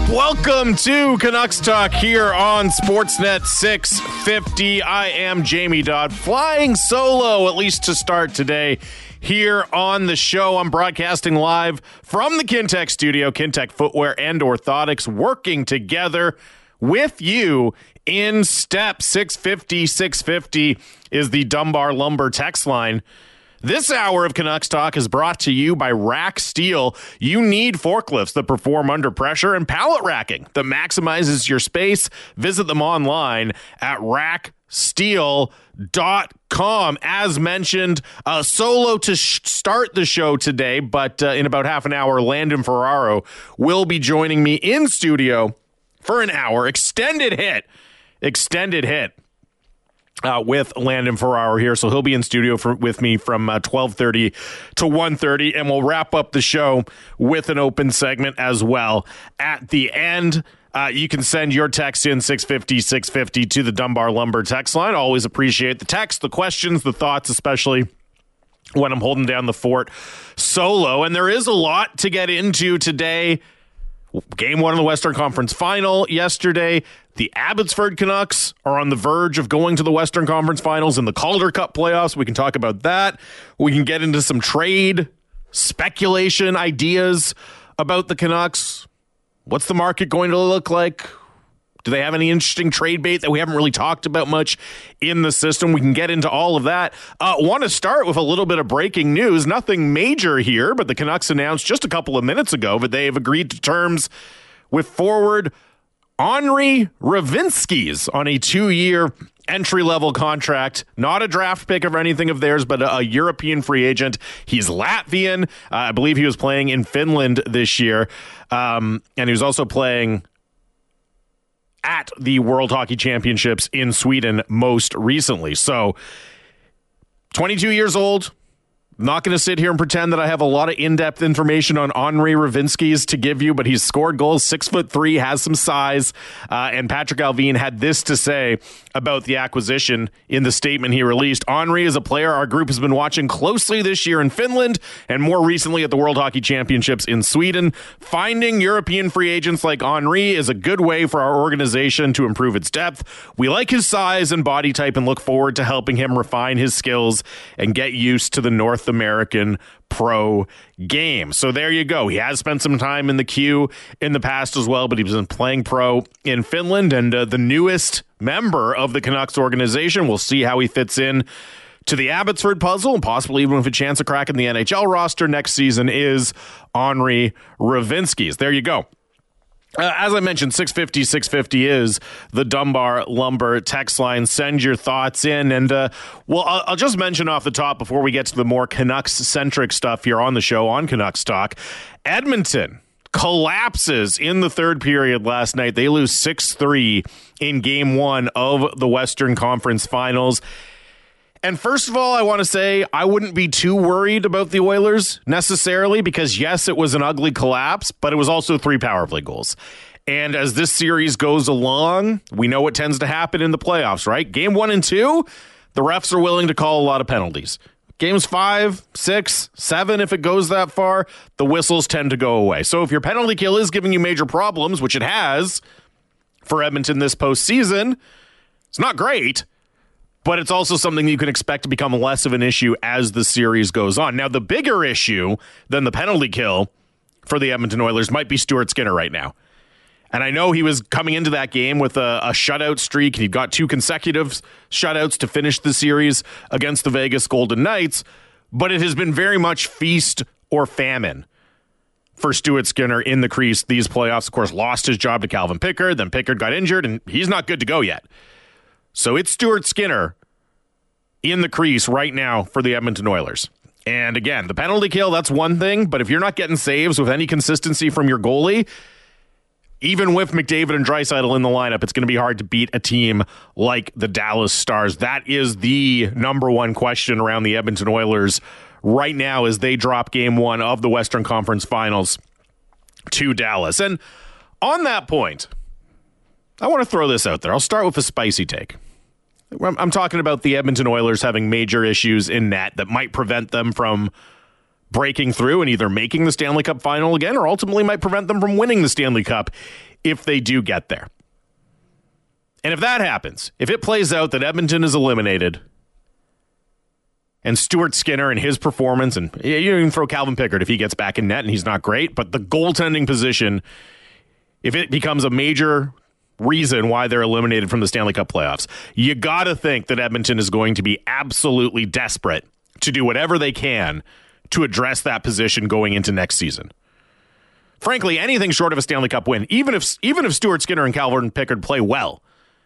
Welcome to Canucks Talk here on Sportsnet 650. I am Jamie Dodd, flying solo, at least to start today, here on the show. I'm broadcasting live from the Kintec studio, Kintec Footwear and Orthotics, working together with you in step. 650 is the Dunbar Lumber text line. This hour of Canucks Talk is brought to you by Rack Steel. You need forklifts that perform under pressure and pallet racking that maximizes your space. Visit them online at racksteel.com. As mentioned, solo to start the show today, but in about half an hour, Landon Ferraro will be joining me in studio for an hour. Extended hit. With Landon Ferraro here, so he'll be in studio with me from 12:30 to 1:30, and we'll wrap up the show with an open segment as well at the end. You can send your text in 650 to the Dunbar Lumber text line. Always appreciate the text, the questions, the thoughts, especially when I'm holding down the fort solo. And there is a lot to get into today. Game one of the Western Conference Final yesterday. The Abbotsford Canucks are on the verge of going to the Western Conference Finals in the Calder Cup playoffs. We can talk about that. We can get into some trade speculation ideas about the Canucks. What's the market going to look like? Do they have any interesting trade bait that we haven't really talked about much in the system? We can get into all of that. Want to start with a little bit of breaking news. Nothing major here, but the Canucks announced just a couple of minutes ago that they have agreed to terms with forward Henri Ravinskis on a 2-year entry-level contract. Not a draft pick or anything of theirs, but a European free agent. He's Latvian. I believe he was playing in Finland this year. And he was also playing at the World Hockey Championships in Sweden most recently. So 22 years old. Not going to sit here and pretend that I have a lot of in-depth information on Henri Ravinskis to give you, but he's scored goals, 6'3", has some size, and Patrick Allvin had this to say about the acquisition in the statement he released. Henri is a player our group has been watching closely this year in Finland and more recently at the World Hockey Championships in Sweden. Finding European free agents like Henri is a good way for our organization to improve its depth. We like his size and body type and look forward to helping him refine his skills and get used to the North American pro game. So there you go. He has spent some time in the queue in the past as well, but he's been playing pro in Finland and the newest member of the Canucks organization. We'll see how he fits in to the Abbotsford puzzle and possibly even with a chance of cracking the NHL roster next season is Henri Ravinskis. There you go. As I mentioned, 650 is the Dunbar Lumber text line. Send your thoughts in. And, I'll just mention off the top before we get to the more Canucks-centric stuff here on the show on Canucks Talk. Edmonton collapses in the third period last night. They lose 6-3 in Game 1 of the Western Conference Finals. And first of all, I want to say I wouldn't be too worried about the Oilers necessarily because, yes, it was an ugly collapse, but it was also 3 power play goals. And as this series goes along, we know what tends to happen in the playoffs, right? Game 1 and 2, the refs are willing to call a lot of penalties. Games 5, 6, 7, if it goes that far, the whistles tend to go away. So if your penalty kill is giving you major problems, which it has for Edmonton this postseason, it's not great. But it's also something you can expect to become less of an issue as the series goes on. Now, the bigger issue than the penalty kill for the Edmonton Oilers might be Stuart Skinner right now. And I know he was coming into that game with a shutout streak. He got 2 consecutive shutouts to finish the series against the Vegas Golden Knights. But it has been very much feast or famine for Stuart Skinner in the crease. These playoffs, of course, lost his job to Calvin Pickard. Then Pickard got injured, and he's not good to go yet. So it's Stuart Skinner in the crease right now for the Edmonton Oilers. And again, the penalty kill, that's one thing, but if you're not getting saves with any consistency from your goalie, even with McDavid and Draisaitl in the lineup, it's going to be hard to beat a team like the Dallas Stars. That is the number one question around the Edmonton Oilers right now as they drop Game 1 of the Western Conference Finals to Dallas. And on that point, I want to throw this out there. I'll start with a spicy take. I'm talking about the Edmonton Oilers having major issues in net that might prevent them from breaking through and either making the Stanley Cup final again or ultimately might prevent them from winning the Stanley Cup if they do get there. And if that happens, if it plays out that Edmonton is eliminated and Stuart Skinner and his performance, and you even throw Calvin Pickard if he gets back in net and he's not great, but the goaltending position, if it becomes a major reason why they're eliminated from the Stanley Cup playoffs, you got to think that Edmonton is going to be absolutely desperate to do whatever they can to address that position going into next season. Frankly, anything short of a Stanley Cup win, even if Stuart Skinner and Calvin Pickard play well,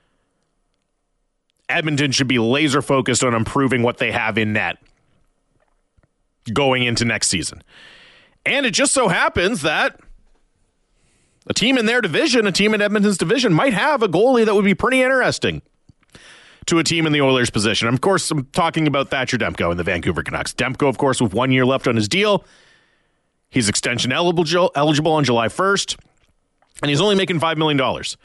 Edmonton should be laser focused on improving what they have in net going into next season. And it just so happens that a team in their division, a team in Edmonton's division, might have a goalie that would be pretty interesting to a team in the Oilers' position. Of course, I'm talking about Thatcher Demko and the Vancouver Canucks. Demko, of course, with 1 year left on his deal. He's extension eligible on July 1st, and he's only making $5 million.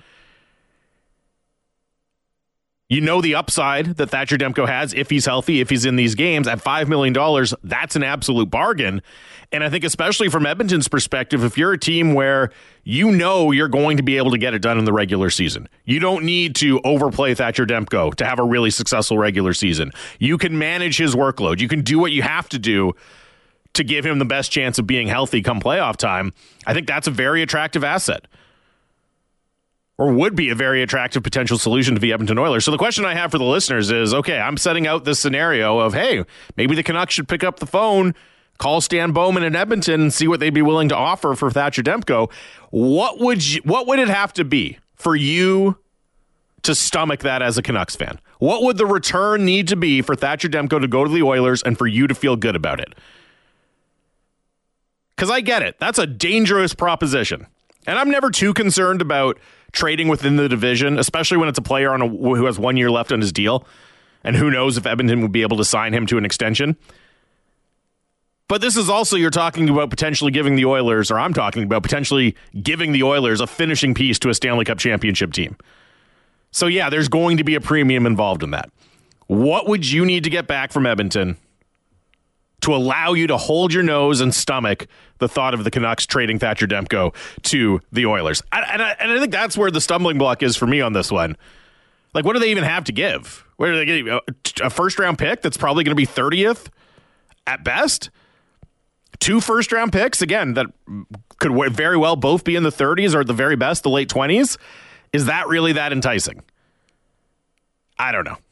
You know the upside that Thatcher Demko has if he's healthy, if he's in these games. At $5 million, that's an absolute bargain. And I think especially from Edmonton's perspective, if you're a team where you know you're going to be able to get it done in the regular season, you don't need to overplay Thatcher Demko to have a really successful regular season. You can manage his workload. You can do what you have to do to give him the best chance of being healthy come playoff time. I think that's a very attractive asset, or would be a very attractive potential solution to the Edmonton Oilers. So the question I have for the listeners is, okay, I'm setting out this scenario of, hey, maybe the Canucks should pick up the phone, call Stan Bowman in Edmonton and see what they'd be willing to offer for Thatcher Demko. What would it have to be for you to stomach that as a Canucks fan? What would the return need to be for Thatcher Demko to go to the Oilers and for you to feel good about it? Because I get it. That's a dangerous proposition. And I'm never too concerned about trading within the division, especially when it's a player who has 1 year left on his deal. And who knows if Edmonton would be able to sign him to an extension. But this is also, you're talking about potentially giving the Oilers, or I'm talking about potentially giving the Oilers a finishing piece to a Stanley Cup championship team. So yeah, there's going to be a premium involved in that. What would you need to get back from Edmonton to allow you to hold your nose and stomach the thought of the Canucks trading Thatcher Demko to the Oilers? And I think that's where the stumbling block is for me on this one. Like, what do they even have to give? Where do they get a first-round pick that's probably going to be 30th at best? 2 first-round picks, again, that could very well both be in the 30s or at the very best, the late 20s. Is that really that enticing? I don't know.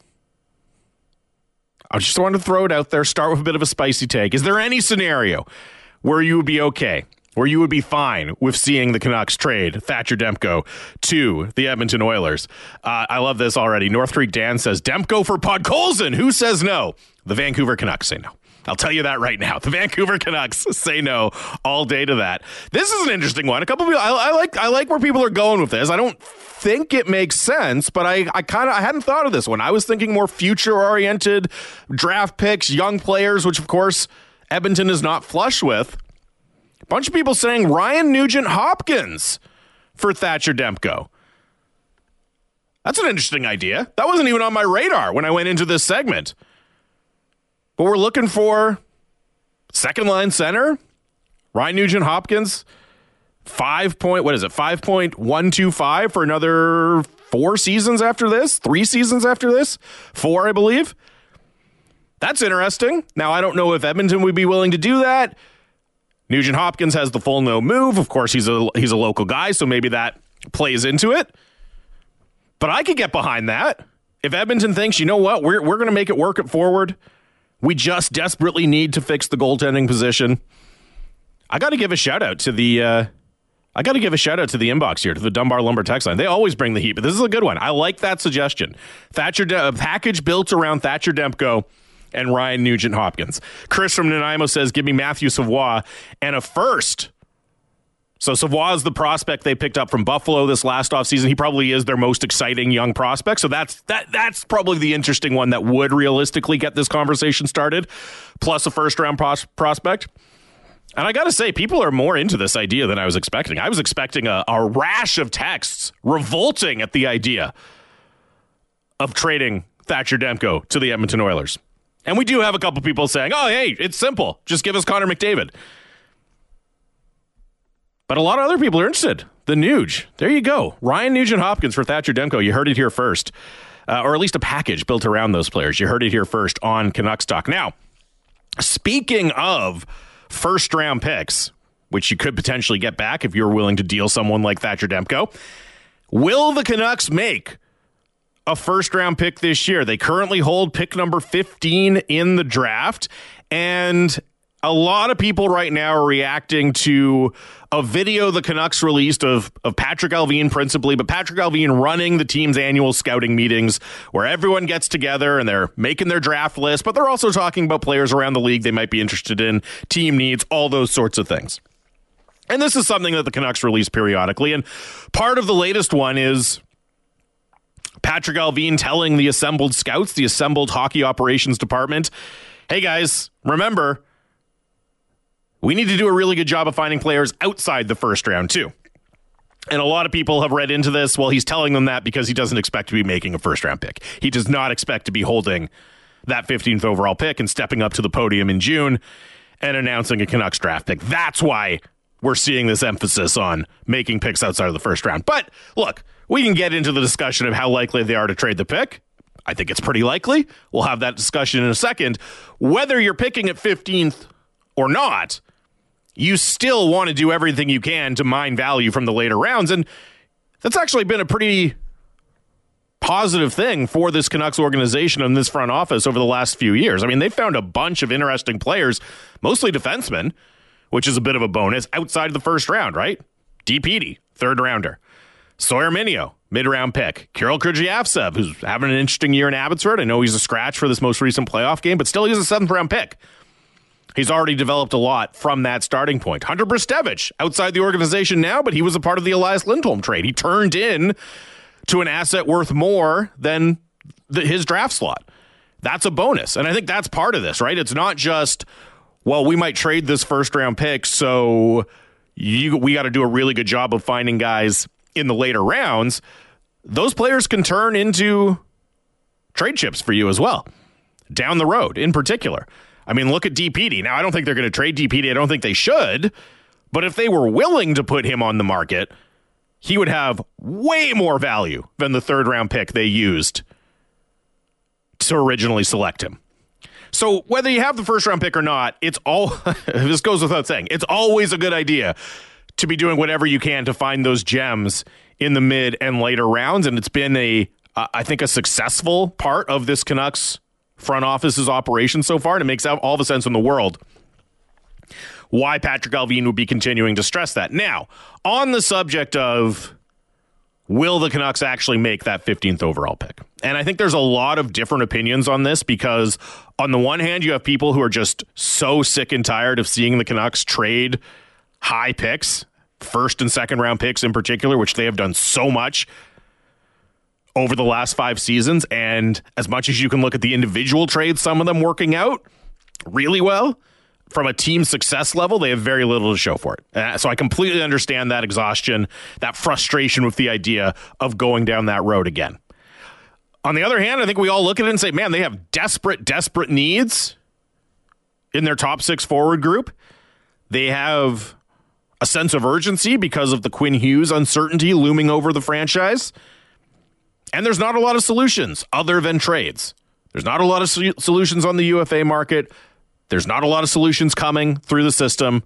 I just wanted to throw it out there, start with a bit of a spicy take. Is there any scenario where you would be okay, where you would be fine with seeing the Canucks trade Thatcher Demko to the Edmonton Oilers? I love this already. North Creek Dan says, Demko for Podkolzin. Who says no? The Vancouver Canucks say no. I'll tell you that right now. The Vancouver Canucks say no all day to that. This is an interesting one. A couple of people, I like where people are going with this. I don't think it makes sense, but I hadn't thought of this one. I was thinking more future-oriented draft picks, young players, which of course Edmonton is not flush with. A bunch of people saying Ryan Nugent-Hopkins for Thatcher Demko. That's an interesting idea. That wasn't even on my radar when I went into this segment. But we're looking for second-line center, Ryan Nugent-Hopkins, 5.125 for another 4 seasons after this, 3 seasons after this, 4, I believe. That's interesting. Now, I don't know if Edmonton would be willing to do that. Nugent-Hopkins has the full no move. Of course, he's a local guy, so maybe that plays into it. But I could get behind that. If Edmonton thinks, you know what, we're going to make it work at forward. We just desperately need to fix the goaltending position. I got to give a shout out to the inbox here, to the Dunbar Lumber text line. They always bring the heat, but this is a good one. I like that suggestion. A package built around Thatcher Demko and Ryan Nugent-Hopkins. Chris from Nanaimo says, give me Matthew Savoie and a first. So Savoie is the prospect they picked up from Buffalo this last offseason. He probably is their most exciting young prospect. So that's probably the interesting one that would realistically get this conversation started, plus a first-round prospect. And I got to say, people are more into this idea than I was expecting. I was expecting a rash of texts revolting at the idea of trading Thatcher Demko to the Edmonton Oilers. And we do have a couple people saying, oh, hey, it's simple. Just give us Connor McDavid. But a lot of other people are interested. The Nuge. There you go. Ryan Nugent-Hopkins for Thatcher Demko. You heard it here first. Or at least a package built around those players. You heard it here first on Canucks Talk. Now, speaking of first-round picks, which you could potentially get back if you're willing to deal someone like Thatcher Demko, will the Canucks make a first-round pick this year? They currently hold pick number 15 in the draft, and a lot of people right now are reacting to a video the Canucks released of Patrick Allvin principally, but Patrick Allvin running the team's annual scouting meetings where everyone gets together and they're making their draft list, but they're also talking about players around the league they might be interested in, team needs, all those sorts of things. And this is something that the Canucks release periodically, and part of the latest one is Patrick Allvin telling the assembled scouts, the assembled hockey operations department, hey guys, remember, we need to do a really good job of finding players outside the first round, too. And a lot of people have read into this. Well, he's telling them that because he doesn't expect to be making a first-round pick. He does not expect to be holding that 15th overall pick and stepping up to the podium in June and announcing a Canucks draft pick. That's why we're seeing this emphasis on making picks outside of the first round. But, look, we can get into the discussion of how likely they are to trade the pick. I think it's pretty likely. We'll have that discussion in a second. Whether you're picking at 15th or not, you still want to do everything you can to mine value from the later rounds. And that's actually been a pretty positive thing for this Canucks organization and this front office over the last few years. I mean, they found a bunch of interesting players, mostly defensemen, which is a bit of a bonus, outside of the first round, right? DPD, third rounder. Sawyer Minio, mid-round pick. Kirill Krejciavsev, who's having an interesting year in Abbotsford. I know he's a scratch for this most recent playoff game, but still he's a seventh-round pick. He's already developed a lot from that starting point. Hunter Brzustevich, outside the organization now, but he was a part of the Elias Lindholm trade. He turned in to an asset worth more than his draft slot. That's a bonus. And I think that's part of this, right? It's not just, well, we might trade this first-round pick, so we got to do a really good job of finding guys in the later rounds. Those players can turn into trade chips for you as well, down the road in particular. I mean, look at DPD. Now, I don't think they're going to trade DPD. I don't think they should. But if they were willing to put him on the market, he would have way more value than the third-round pick they used to originally select him. So whether you have the first-round pick or not, it's all this goes without saying. It's always a good idea to be doing whatever you can to find those gems in the mid and later rounds. And it's been I think, a successful part of this Canucks front office's operation so far, and it makes all the sense in the world why Patrick Allvin would be continuing to stress that. Now, on the subject of will the Canucks actually make that 15th overall pick? And I think there's a lot of different opinions on this because on the one hand, you have people who are just so sick and tired of seeing the Canucks trade high picks, first and second round picks in particular, which they have done so much over the last 5 seasons. And as much as you can look at the individual trades, some of them working out really well, from a team success level, they have very little to show for it. So I completely understand that exhaustion, that frustration with the idea of going down that road again. On the other hand, I think we all look at it and say, man, they have desperate needs in their top 6 forward group. They have a sense of urgency because of the Quinn Hughes uncertainty looming over the franchise. And there's not a lot of solutions other than trades. There's not a lot of solutions on the UFA market. There's not a lot of solutions coming through the system.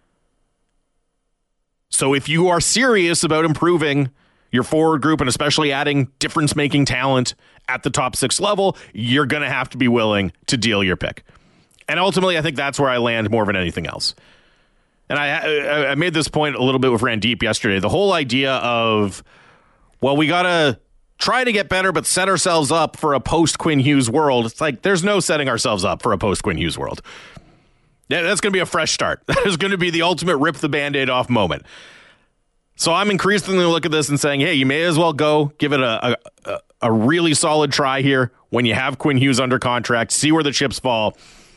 So if you are serious about improving your forward group and especially adding difference-making talent at the top 6 level, you're going to have to be willing to deal your pick. And ultimately, I think that's where I land more than anything else. And I made this point a little bit with Randeep yesterday. The whole idea of, well, we got to try to get better, but set ourselves up for a post-Quinn Hughes world. It's like, there's no setting ourselves up for a post-Quinn Hughes world. Yeah, that's going to be a fresh start. That is going to be the ultimate rip the Band-Aid off moment. So I'm increasingly looking at this and saying, hey, you may as well go give it a really solid try here when you have Quinn Hughes under contract, see where the chips fall.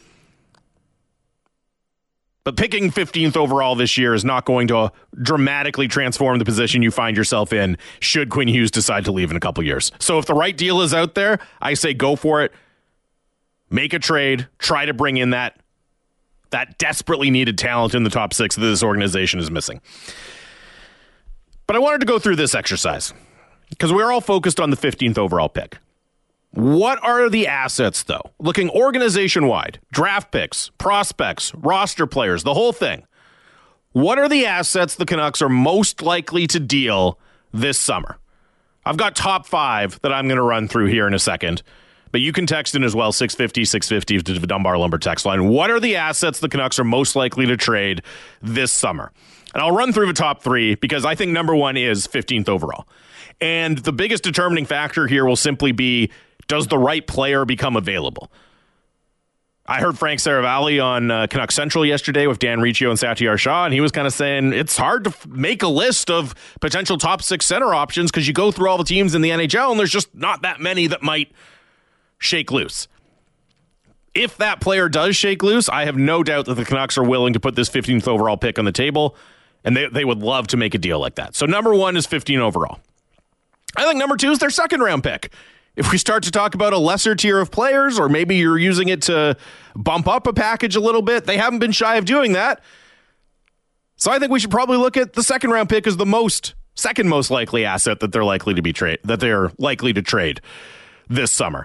But picking 15th overall this year is not going to dramatically transform the position you find yourself in should Quinn Hughes decide to leave in a couple years. So if the right deal is out there, I say go for it. Make a trade. Try to bring in that That desperately needed talent in the top 6 that this organization is missing. But I wanted to go through this exercise because we're all focused on the 15th overall pick. What are the assets, though? Looking organization-wide, draft picks, prospects, roster players, the whole thing. What are the assets the Canucks are most likely to deal this summer? I've got top 5 that I'm going to run through here in a second, but you can text in as well, 650 to the Dunbar Lumber text line. What are the assets the Canucks are most likely to trade this summer? And I'll run through the top 3 because I think number 1 is 15th overall. And the biggest determining factor here will simply be, does the right player become available? I heard Frank Saravalli on Canucks Central yesterday with Dan Riccio and Satyar Shah, and he was kind of saying it's hard to make a list of potential top 6 center options because you go through all the teams in the NHL and there's just not that many that might shake loose. If that player does shake loose, I have no doubt that the Canucks are willing to put this 15th overall pick on the table, and they would love to make a deal like that. So number 1 is 15 overall. I think number 2 is their second round pick. If we start to talk about a lesser tier of players, or maybe you're using it to bump up a package a little bit, they haven't been shy of doing that. So I think we should probably look at the second round pick as the second most likely asset that they're likely to trade this summer.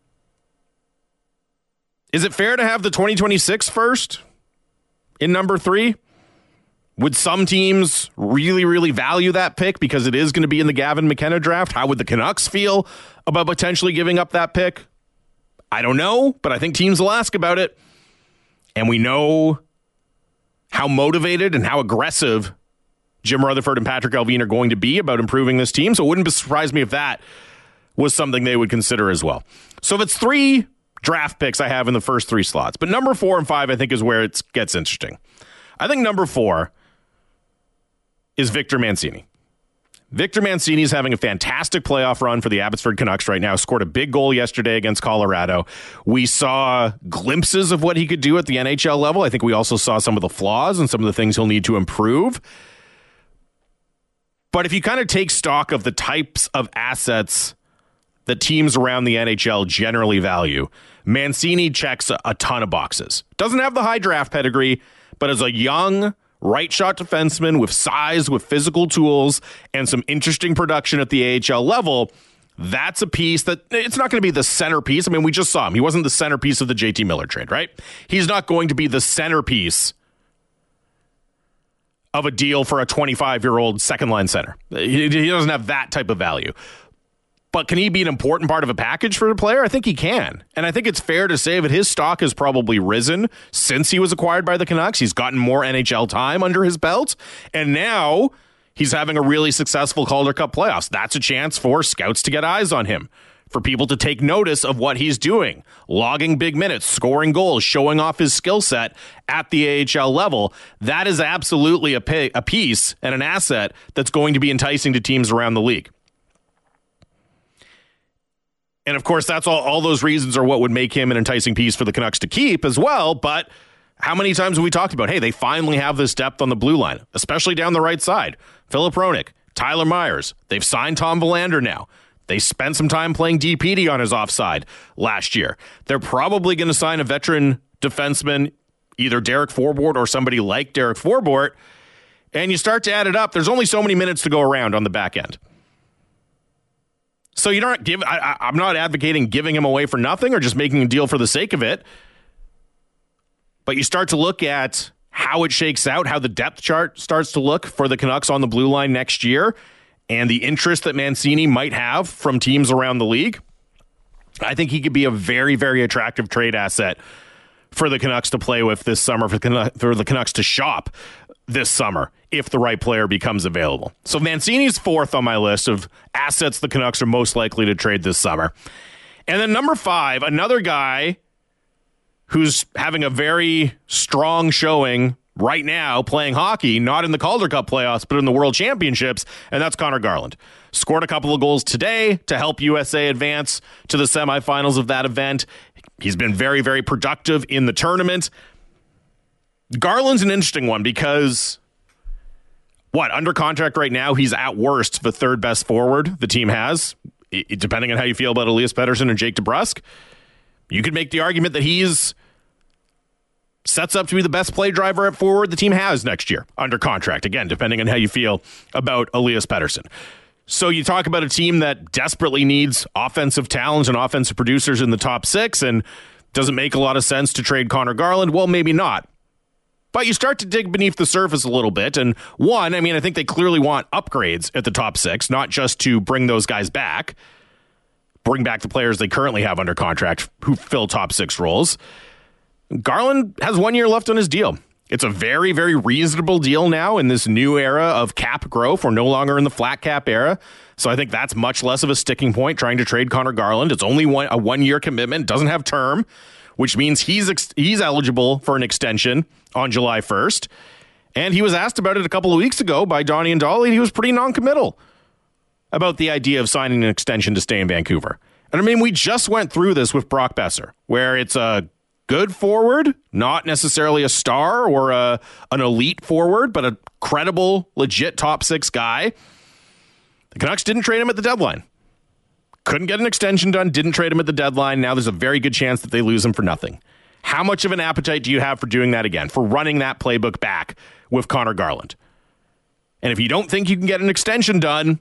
Is it fair to have the 2026 first in number 3? Would some teams really, really value that pick because it is going to be in the Gavin McKenna draft? How would the Canucks feel about potentially giving up that pick? I don't know, but I think teams will ask about it. And we know how motivated and how aggressive Jim Rutherford and Patrick Allvin are going to be about improving this team. So it wouldn't surprise me if that was something they would consider as well. So if it's 3 draft picks I have in the first 3 slots, but number 4 and 5 I think is where it gets interesting. I think number 4 is Victor Mancini. Victor Mancini is having a fantastic playoff run for the Abbotsford Canucks right now. Scored a big goal yesterday against Colorado. We saw glimpses of what he could do at the NHL level. I think we also saw some of the flaws and some of the things he'll need to improve. But if you kind of take stock of the types of assets that teams around the NHL generally value, Mancini checks a ton of boxes. Doesn't have the high draft pedigree, but as a young right shot defenseman with size, with physical tools, and some interesting production at the AHL level, that's a piece that it's not going to be the centerpiece. I mean, we just saw him. He wasn't the centerpiece of the JT Miller trade, right? He's not going to be the centerpiece of a deal for a 25-year-old second-line center. He doesn't have that type of value. But can he be an important part of a package for a player? I think he can. And I think it's fair to say that his stock has probably risen since he was acquired by the Canucks. He's gotten more NHL time under his belt. And now he's having a really successful Calder Cup playoffs. That's a chance for scouts to get eyes on him, for people to take notice of what he's doing, logging big minutes, scoring goals, showing off his skill set at the AHL level. That is absolutely a piece and an asset that's going to be enticing to teams around the league. And of course, that's all those reasons are what would make him an enticing piece for the Canucks to keep as well. But how many times have we talked about, hey, they finally have this depth on the blue line, especially down the right side. Filip Hronek, Tyler Myers. They've signed Tom Willander now. They spent some time playing DPD on his offside last year. They're probably going to sign a veteran defenseman, either Derek Forbort or somebody like Derek Forbort. And you start to add it up. There's only so many minutes to go around on the back end. So you don't give. I'm not advocating giving him away for nothing or just making a deal for the sake of it. But you start to look at how it shakes out, how the depth chart starts to look for the Canucks on the blue line next year, and the interest that Mancini might have from teams around the league. I think he could be a very, very attractive trade asset for the Canucks to play with this summer, for the Canucks to shop this summer if the right player becomes available. So Mancini's 4th on my list of assets the Canucks are most likely to trade this summer. And then number 5, another guy who's having a very strong showing right now playing hockey, not in the Calder Cup playoffs, but in the World Championships, and that's Connor Garland. Scored a couple of goals today to help USA advance to the semifinals of that event. He's been very, very productive in the tournament. Garland's an interesting one because, under contract right now, he's at worst the 3rd best forward the team has, depending on how you feel about Elias Pettersson and Jake DeBrusk. You could make the argument that he's sets up to be the best play driver at forward the team has next year under contract. Again, depending on how you feel about Elias Pettersson. So you talk about a team that desperately needs offensive talent and offensive producers in the top 6 and doesn't make a lot of sense to trade Connor Garland. Well, maybe not. But you start to dig beneath the surface a little bit. And one, I mean, I think they clearly want upgrades at the top 6, not just to bring those guys back, bring back the players they currently have under contract who fill top 6 roles. Garland has 1 year left on his deal. It's a very, very reasonable deal now in this new era of cap growth. We're no longer in the flat cap era. So I think that's much less of a sticking point trying to trade Connor Garland. It's only a 1 year commitment, doesn't have term, which means he's eligible for an extension on July 1st. And he was asked about it a couple of weeks ago by Donnie and Dolly, and he was pretty non-committal about the idea of signing an extension to stay in Vancouver. And I mean, we just went through this with Brock Besser, where it's a good forward, not necessarily a star or an elite forward, but a credible, legit top 6 guy. The Canucks didn't trade him at the deadline. Couldn't get an extension done, didn't trade him at the deadline. Now there's a very good chance that they lose him for nothing. How much of an appetite do you have for doing that again, for running that playbook back with Connor Garland? And if you don't think you can get an extension done,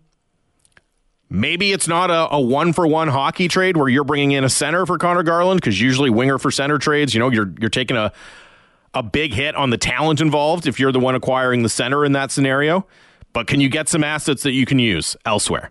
maybe it's not a one-for-one hockey trade where you're bringing in a center for Connor Garland, because usually winger for center trades, you know, you're taking a big hit on the talent involved if you're the one acquiring the center in that scenario. But can you get some assets that you can use elsewhere?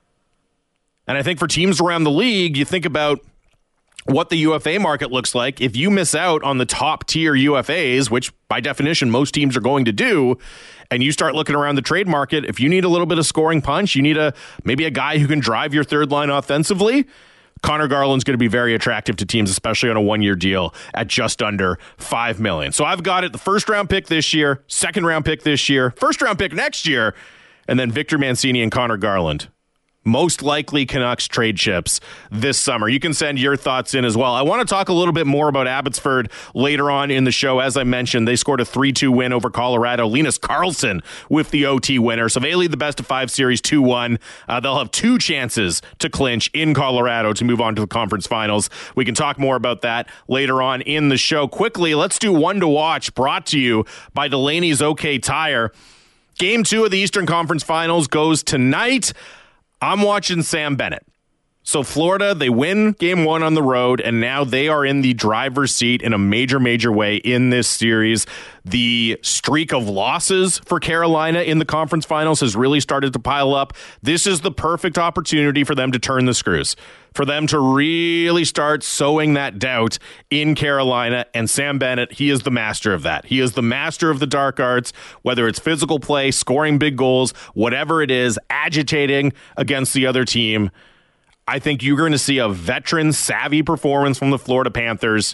And I think for teams around the league, you think about what the UFA market looks like. If you miss out on the top tier UFAs, which by definition most teams are going to do, and you start looking around the trade market, if you need a little bit of scoring punch, you need maybe a guy who can drive your third line offensively, Connor Garland's going to be very attractive to teams, especially on a 1 year deal at just under $5 million. So I've got it, the first round pick this year, second round pick this year, first round pick next year, and then Victor Mancini and Connor Garland. Most likely Canucks trade chips this summer. You can send your thoughts in as well. I want to talk a little bit more about Abbotsford later on in the show. As I mentioned, they scored a 3-2 win over Colorado. Linus Karlsson with the OT winner. So they lead the best of 5 series 2-1. They'll have 2 chances to clinch in Colorado to move on to the conference finals. We can talk more about that later on in the show. Quickly, let's do one to watch, brought to you by Delaney's OK Tire. Game 2 of the Eastern Conference Finals goes tonight. I'm watching Sam Bennett. So Florida, they win game 1 on the road, and now they are in the driver's seat in a major, major way in this series. The streak of losses for Carolina in the conference finals has really started to pile up. This is the perfect opportunity for them to turn the screws, for them to really start sowing that doubt in Carolina. And Sam Bennett, he is the master of that. He is the master of the dark arts, whether it's physical play, scoring big goals, whatever it is, agitating against the other team. I think you're going to see a veteran, savvy performance from the Florida Panthers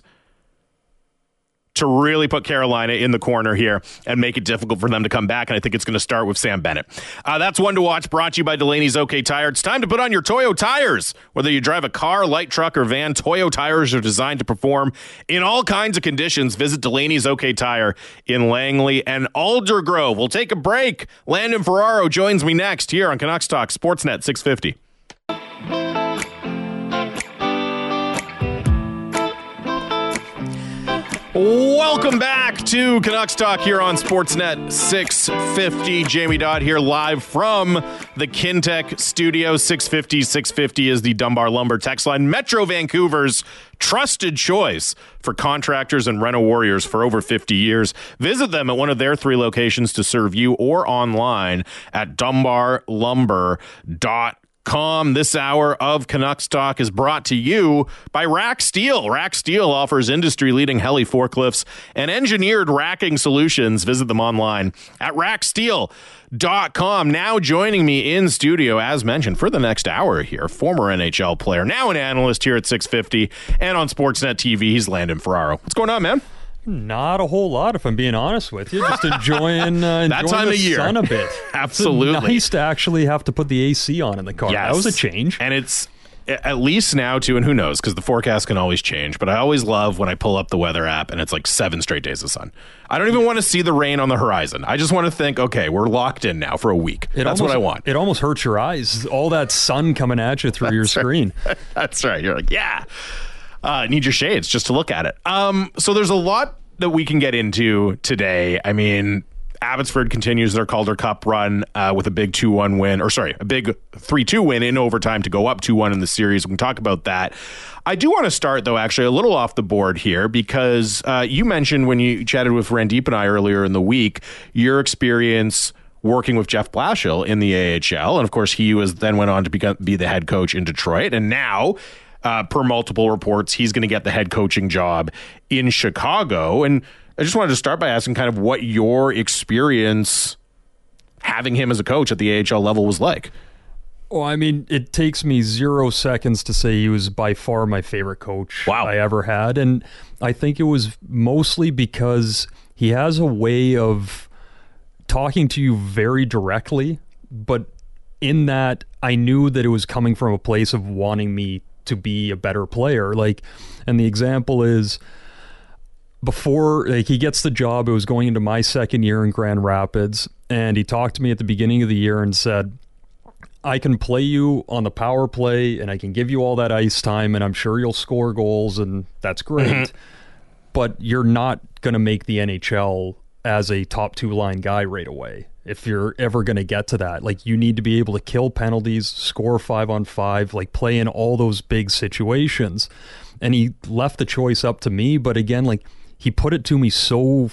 to really put Carolina in the corner here and make it difficult for them to come back. And I think it's going to start with Sam Bennett. That's one to watch, brought to you by Delaney's OK Tire. It's time to put on your Toyo tires. Whether you drive a car, light truck, or van, Toyo tires are designed to perform in all kinds of conditions. Visit Delaney's OK Tire in Langley and Alder Grove. We'll take a break. Landon Ferraro joins me next here on Canucks Talk Sportsnet 650. Welcome back to Canucks Talk here on Sportsnet 650. Jamie Dodd here live from the Kintec studio. 650 is the Dunbar Lumber text line. Metro Vancouver's trusted choice for contractors and reno warriors for over 50 years. Visit them at one of their 3 locations to serve you or online at dunbarlumber.com. This hour of Canucks Talk is brought to you by Rack Steel. Rack Steel offers industry-leading heli forklifts and engineered racking solutions. Visit them online at racksteel.com. Now joining me in studio, as mentioned, for the next hour here, former NHL player, now an analyst here at 650 and on Sportsnet TV. He's Landon Ferraro. What's going on, man? Not a whole lot, if I'm being honest with you. Just enjoying that time the of year. Sun a bit. Absolutely. It's nice to actually have to put the AC on in the car. Yes. That was a change. And it's at least now, too, and who knows, because the forecast can always change, but I always love when I pull up the weather app and it's like 7 straight days of sun. I don't even want to see the rain on the horizon. I just want to think, okay, we're locked in now for a week. That's what I want. It almost hurts your eyes, all that sun coming at you through your screen. That's right. You're like, yeah. Need your shades just to look at it. So there's a lot that we can get into today. I mean, Abbotsford continues their Calder Cup run with a big 2-1 win, a big 3-2 win in overtime to go up 2-1 in the series. We can talk about that. I do want to start, though, actually a little off the board here, because you mentioned when you chatted with Randeep and I earlier in the week, your experience working with Jeff Blashill in the AHL. And of course, he then went on to be the head coach in Detroit. And now, per multiple reports, he's going to get the head coaching job in Chicago. And I just wanted to start by asking kind of what your experience having him as a coach at the AHL level was like. Well, I mean, it takes me 0 seconds to say he was by far my favorite coach I ever had. And I think it was mostly because he has a way of talking to you very directly, but in that I knew that it was coming from a place of wanting me to be a better player. And the example is, before he gets the job, it was going into my second year in Grand Rapids, and he talked to me at the beginning of the year and said, I can play you on the power play and I can give you all that ice time and I'm sure you'll score goals and that's great, but you're not going to make the NHL as a top 2-line guy right away. If you're ever going to get to that, you need to be able to kill penalties, score 5-on-5, play in all those big situations. And he left the choice up to me, but again, he put it to me so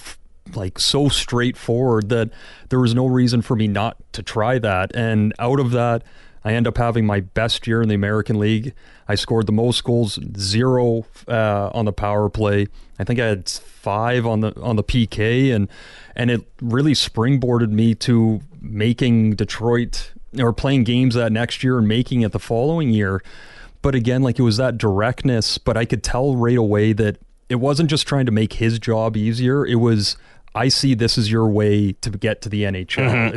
straightforward that there was no reason for me not to try that. And out of that, I end up having my best year in the American League. I scored the most goals, 0 on the power play. I think I had 5 on the PK, and it really springboarded me to making Detroit, or playing games that next year and making it the following year. But again, it was that directness, but I could tell right away that it wasn't just trying to make his job easier. It was, I see this is your way to get to the NHL.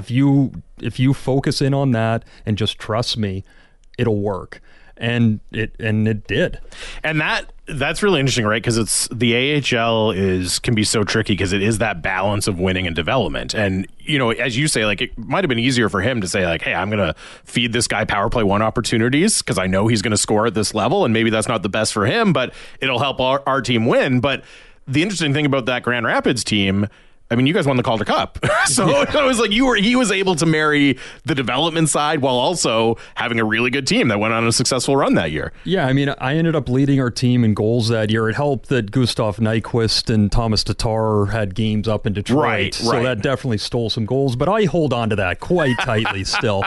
If you focus in on that and just trust me, it'll work. And it did. And that's really interesting, right? Because it's the AHL can be so tricky because it is that balance of winning and development. And as you say, it might have been easier for him to say, hey, I'm going to feed this guy power play 1 opportunities because I know he's going to score at this level, and maybe that's not the best for him, but it'll help our team win. But the interesting thing about that Grand Rapids team, I mean, you guys won the Calder Cup. So it was he was able to marry the development side while also having a really good team that went on a successful run that year. Yeah, I mean, I ended up leading our team in goals that year. It helped that Gustav Nyquist and Thomas Tatar had games up in Detroit. Right. So that definitely stole some goals, but I hold on to that quite tightly still.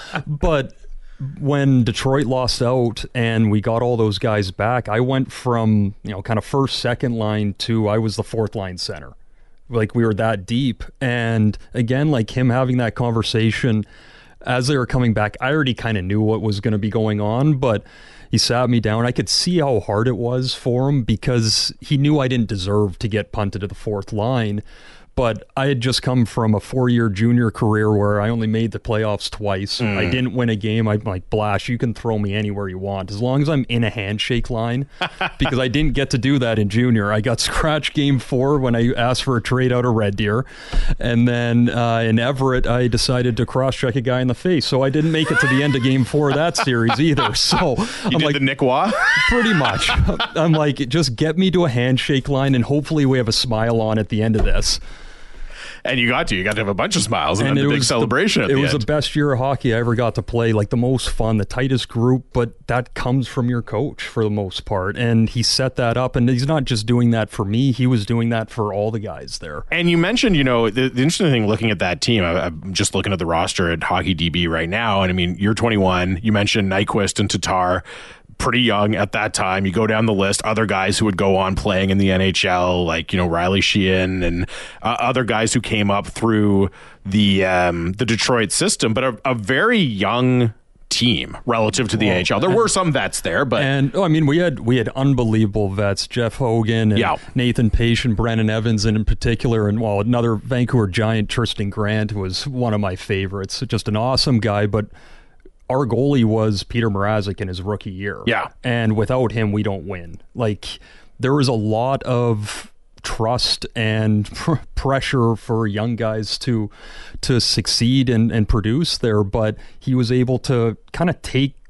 But when Detroit lost out and we got all those guys back, I went from, kind of first, second line to I was the 4th line center. We were that deep. And again, him having that conversation as they were coming back, I already kind of knew what was going to be going on, but he sat me down. I could see how hard it was for him because he knew I didn't deserve to get punted to the 4th line. But I had just come from a 4-year junior career where I only made the playoffs twice. I didn't win a game. I'm like, Blash, you can throw me anywhere you want as long as I'm in a handshake line, because I didn't get to do that in junior. I got scratched game 4 when I asked for a trade out of Red Deer. And then in Everett, I decided to cross-check a guy in the face. So I didn't make it to the end of game 4 of that series either. So I'm like, the Nick Waugh? Pretty much. I'm like, just get me to a handshake line and hopefully we have a smile on at the end of this. And you got to have a bunch of smiles and then the big celebration at the end. It was the best year of hockey I ever got to play, the most fun, the tightest group, but that comes from your coach for the most part. And he set that up, and he's not just doing that for me, he was doing that for all the guys there. And you mentioned, the interesting thing looking at that team, I'm just looking at the roster at HockeyDB right now, and I mean, you're 21, you mentioned Nyquist and Tatar, pretty young at that time. You go down the list, other guys who would go on playing in the NHL, Riley Sheehan and other guys who came up through the Detroit system, but a very young team relative to the AHL. There were some vets there, but we had unbelievable vets, Jeff Hogan and Nathan Page and Brandon Evans, and in particular, and another Vancouver Giant, Tristan Grant, was one of my favorites. Just an awesome guy, but our goalie was Peter Mrazek in his rookie year. Yeah. And without him, we don't win. There was a lot of trust and pressure for young guys to succeed and produce there, but he was able to kind of take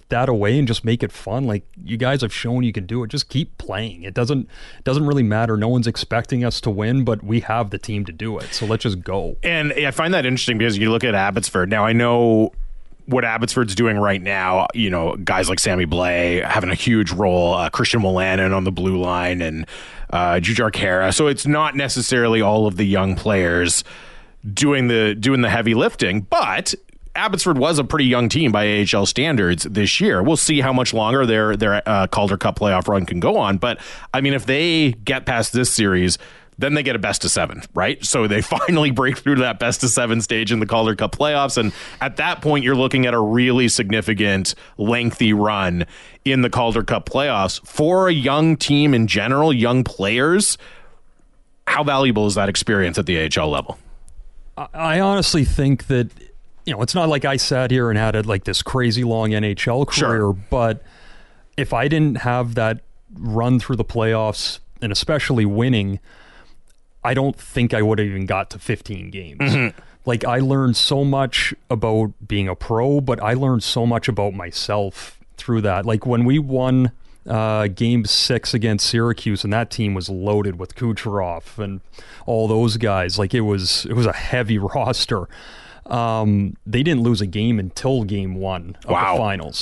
that away and just make it fun. Like, you guys have shown you can do it. Just keep playing. It doesn't really matter. No one's expecting us to win, but we have the team to do it. So let's just go. And I find that interesting because you look at Abbotsford. Now, I know what Abbotsford's doing right now, you know, guys like Sammy Blais having a huge role, Christian Wolanin on the blue line, and Jujhar Khaira. So it's not necessarily all of the young players doing the heavy lifting, but Abbotsford was a pretty young team by AHL standards this year. We'll see how much longer their Calder Cup playoff run can go on. But I mean, if they get past this series, then they get a best of 7, right? So they finally break through that best of 7 stage in the Calder Cup playoffs. And at that point, you're looking at a really significant, lengthy run in the Calder Cup playoffs. For a young team in general, young players, how valuable is that experience at the AHL level? I honestly think that, you know, it's not like I sat here and had like this crazy long NHL career, sure, but if I didn't have that run through the playoffs, and especially winning, I don't think I would have even got to 15 games. Mm-hmm. Like, I learned so much about being a pro, but I learned so much about myself through that. Like, when we won Game 6 against Syracuse, and that team was loaded with Kucherov and all those guys, like, it was a heavy roster. They didn't lose a game until Game 1 of the finals.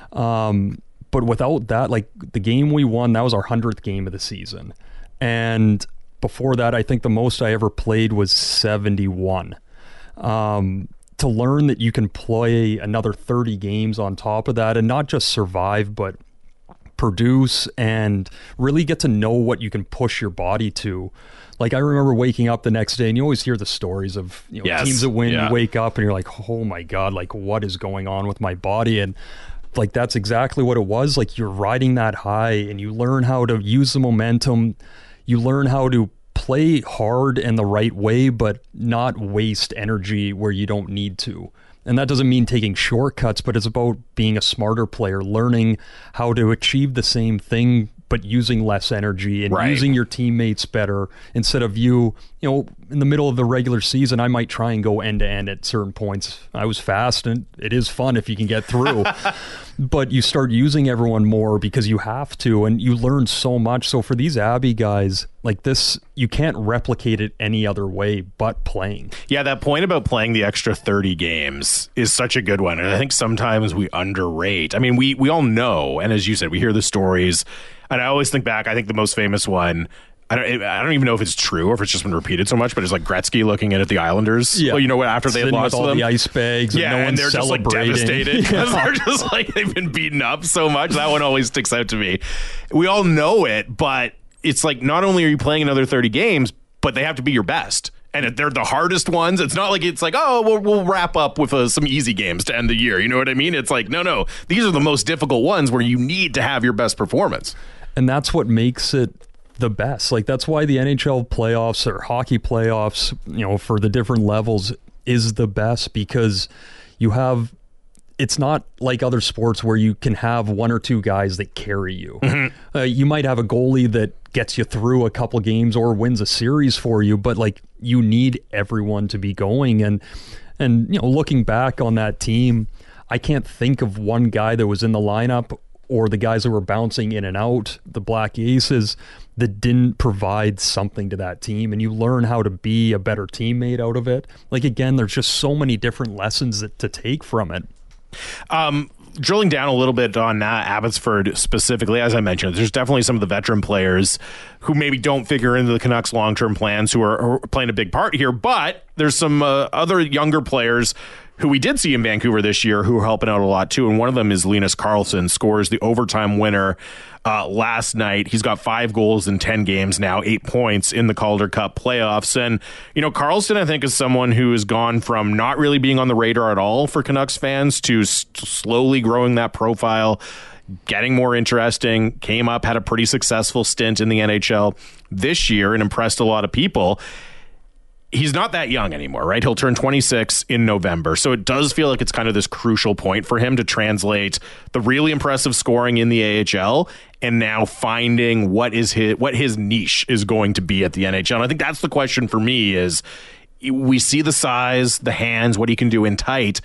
But without that, like, the game we won, that was our 100th game of the season. And before that, I think the most I ever played was 71. To learn that you can play another 30 games on top of that and not just survive, but produce and really get to know what you can push your body to. Like, I remember waking up the next day, and you always hear the stories of, you know, teams that win. You wake up and you're like, oh my God, like, what is going on with my body? And like, that's exactly what it was. Like, you're riding that high and you learn how to use the momentum. You learn how to play hard and the right way, but not waste energy where you don't need to. And that doesn't mean taking shortcuts, but it's about being a smarter player, learning how to achieve the same thing, but using less energy and using your teammates better. Instead of you know, in the middle of the regular season, I might try and go end to end at certain points. I was fast, and it is fun if you can get through. But you start using everyone more because you have to, and you learn so much. So for these Abbey guys, like this, you can't replicate it any other way but playing. Yeah, that point about playing the extra 30 games is such a good one. And I think sometimes we underrate. I mean, we all know, and as you said, we hear the stories. And I always think back, I think the most famous one, I don't even know if it's true or if it's just been repeated so much, but it's like Gretzky looking in at the Islanders. Yeah. Well, you know what? After they had lost with all them, the ice bags, and no one's they're celebrating. Just like devastated because they're just like they've been beaten up so much. That one always sticks out to me. We all know it, but it's like not only are you playing another 30 games, but they have to be your best. And they're the hardest ones. It's not like it's like, oh, we'll wrap up with some easy games to end the year. You know what I mean? It's like, no, these are the most difficult ones where you need to have your best performance. And that's what makes it the best. Like, that's why the NHL playoffs or hockey playoffs, you know, for the different levels is the best, because you have, it's not like other sports where you can have one or two guys that carry you. Mm-hmm. You might have a goalie that gets you through a couple games or wins a series for you, but like, you need everyone to be going. And you know, looking back on that team, I can't think of one guy that was in the lineup or the guys that were bouncing in and out, the Black Aces, that didn't provide something to that team. And you learn how to be a better teammate out of it. Like, again, there's just so many different lessons to take from it. Drilling down a little bit on Abbotsford specifically, as I mentioned, there's definitely some of the veteran players who maybe don't figure into the Canucks' long-term plans who are playing a big part here, but there's some other younger players who we did see in Vancouver this year who are helping out a lot too, and one of them is Linus Karlsson, scores the overtime winner last night. He's got 5 goals in 10 games now, 8 points in the Calder Cup playoffs. And, you know, Karlsson, I think, is someone who has gone from not really being on the radar at all for Canucks fans to slowly growing that profile, getting more interesting, came up, had a pretty successful stint in the NHL this year and impressed a lot of people. He's not that young anymore, right? He'll turn 26 in November. So it does feel like it's kind of this crucial point for him to translate the really impressive scoring in the AHL and now finding what his niche is going to be at the NHL. And I think that's the question for me is, we see the size, the hands, what he can do in tight,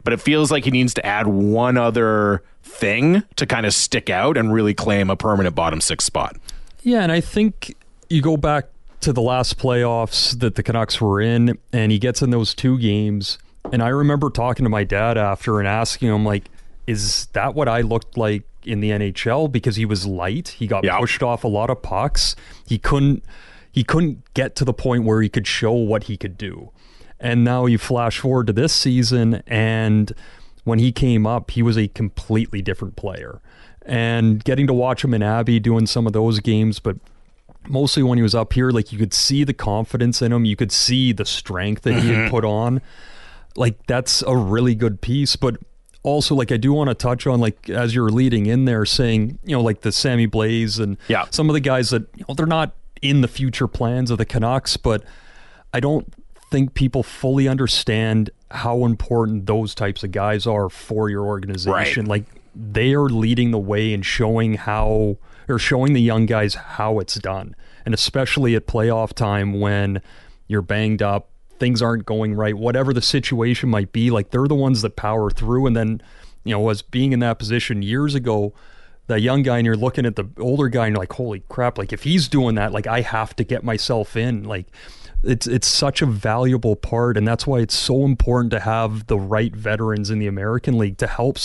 but it feels like he needs to add one other thing to kind of stick out and really claim a permanent bottom 6 spot. Yeah, and I think you go back to the last playoffs that the Canucks were in, and he gets in those 2 games, and I remember talking to my dad after and asking him, like, is that what I looked like in the NHL? Because he was light. He got pushed off a lot of pucks. He couldn't get to the point where he could show what he could do. And now you flash forward to this season, and when he came up, he was a completely different player. And getting to watch him in Abbey doing some of those games, but mostly when he was up here, like, you could see the confidence in him. You could see the strength that he had put on. Like, that's a really good piece. But also, like, I do want to touch on, like, as you're leading in there saying, you know, like the Sammy Blais and some of the guys that, you know, they're not in the future plans of the Canucks, but I don't think people fully understand how important those types of guys are for your organization. Right. Like, they are leading the way and showing the young guys how it's done. And especially at playoff time when you're banged up, things aren't going right, whatever the situation might be, like, they're the ones that power through. And then, you know, as being in that position years ago, that young guy, and you're looking at the older guy and you're like, holy crap, like, if he's doing that, like, I have to get myself in. Like, it's such a valuable part, and that's why it's so important to have the right veterans in the American League to help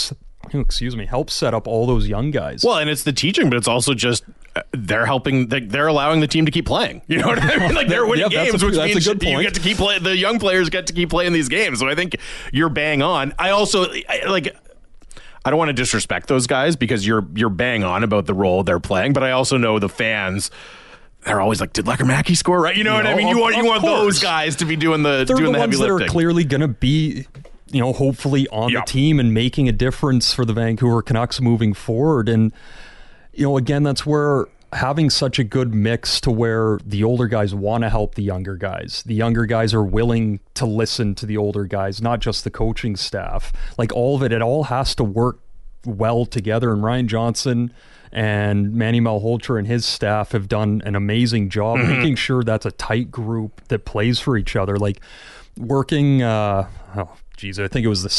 set up all those young guys. Well, and it's the teaching, but it's also just they're helping. They're allowing the team to keep playing. You know what I mean? Like, they're winning games, which means you get to keep playing. The young players get to keep playing these games. So I think you're bang on. I don't want to disrespect those guys because you're bang on about the role they're playing, but I also know the fans. They're always like, did Lekker-Mackey score? Right? You know what I mean? You want those guys to be doing the heavy lifting. They're the ones that are clearly going to be, you know, hopefully on the team and making a difference for the Vancouver Canucks moving forward. And, you know, again, that's where having such a good mix to where the older guys want to help the younger guys. The younger guys are willing to listen to the older guys, not just the coaching staff. Like, all of it all has to work well together. And Ryan Johnson and Manny Malhotra and his staff have done an amazing job making sure that's a tight group that plays for each other. Like, working, I think it was the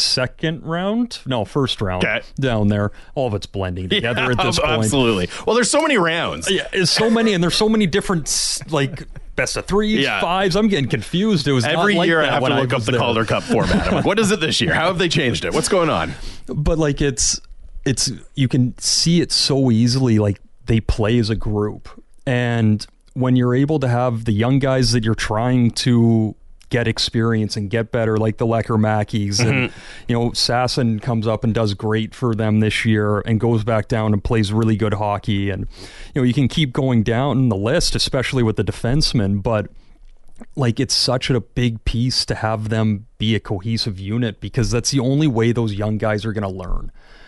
first round down there. All of it's blending together at this point. Absolutely. Well, there's so many rounds. Yeah, it's so many, and there's so many different, like, best of threes, fives. I'm getting confused. It was every not year like I have to look up the Calder Cup format. I'm like, what is it this year? How have they changed it? What's going on? But, like, it's you can see it so easily. Like, they play as a group, and when you're able to have the young guys that you're trying to get experience and get better, like the Lekker-Mackeys, and, you know, Sasson comes up and does great for them this year and goes back down and plays really good hockey. And, you know, you can keep going down the list, especially with the defensemen, but, like, it's such a big piece to have them be a cohesive unit, because that's the only way those young guys are going to learn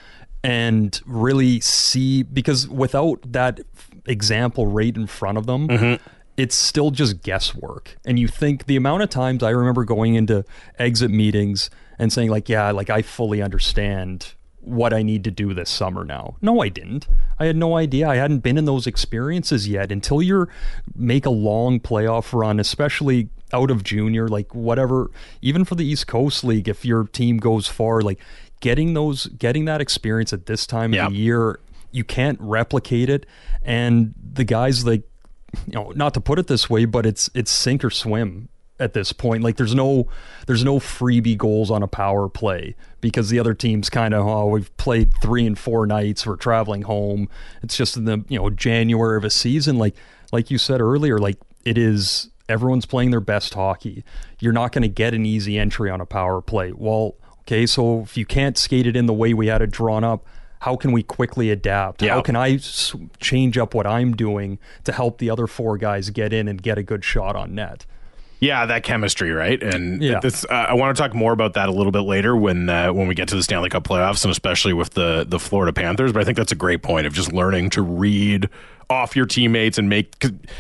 and really see, because without that example right in front of them, it's still just guesswork. And you think, the amount of times I remember going into exit meetings and saying, like, yeah, like, I fully understand what I need to do this summer now. No, I didn't. I had no idea. I hadn't been in those experiences yet until you make a long playoff run, especially out of junior, like, whatever, even for the East Coast League, if your team goes far, like, getting that experience at this time of the year, you can't replicate it. And the guys, like, you know, not to put it this way, but it's sink or swim at this point. Like, there's no freebie goals on a power play, because the other team's kind of, we've played 3 and 4 nights, we're traveling home. It's just in the, you know, January of a season. Like you said earlier, like, it is, everyone's playing their best hockey. You're not going to get an easy entry on a power play. Well, okay, so if you can't skate it in the way we had it drawn up, how can we quickly adapt? How can I change up what I'm doing to help the other 4 guys get in and get a good shot on net? Yeah, that chemistry, right? And this, I want to talk more about that a little bit later when we get to the Stanley Cup playoffs, and especially with the Florida Panthers. But I think that's a great point of just learning to read off your teammates and make.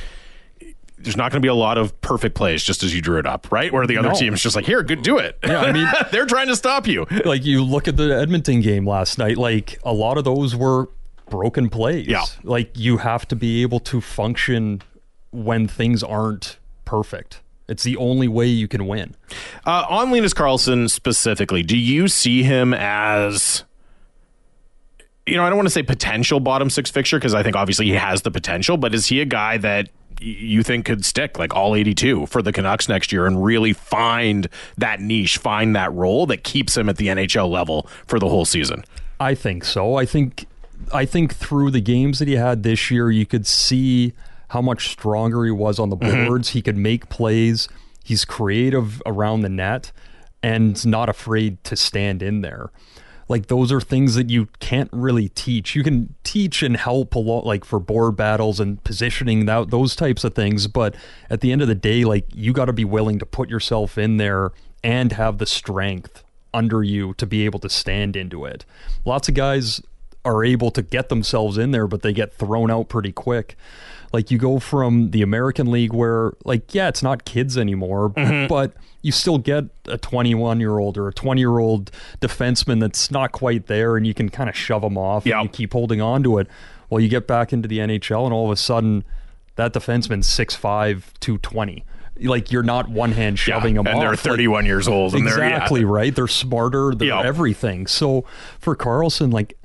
There's not going to be a lot of perfect plays, just as you drew it up, right? Where the other team is just like, here, good, do it. Yeah, I mean, they're trying to stop you. Like, you look at the Edmonton game last night, like, a lot of those were broken plays. Yeah. Like, you have to be able to function when things aren't perfect. It's the only way you can win. On Linus Karlsson specifically, do you see him as, I don't want to say potential bottom six fixture, because I think obviously he has the potential, but is he a guy that you think could stick like all 82 for the Canucks next year and really find that niche, find that role that keeps him at the NHL level for the whole season? I think so. I think through the games that he had this year, you could see how much stronger he was on the boards. He could make plays. He's creative around the net and not afraid to stand in there. Like, those are things that you can't really teach. You can teach and help a lot, like for board battles and positioning, those types of things. But at the end of the day, like, you got to be willing to put yourself in there and have the strength under you to be able to stand into it. Lots of guys are able to get themselves in there, but they get thrown out pretty quick. Like, you go from the American League where, like, yeah, it's not kids anymore, but you still get a 21-year-old or a 20-year-old defenseman that's not quite there, and you can kind of shove them off and you keep holding on to it. Well, you get back into the NHL, and all of a sudden, that defenseman's 6'5", 220. Like, you're not one hand shoving them off. And they're 31 years old. And exactly, right? They're smarter. They're everything. So for Karlsson, like,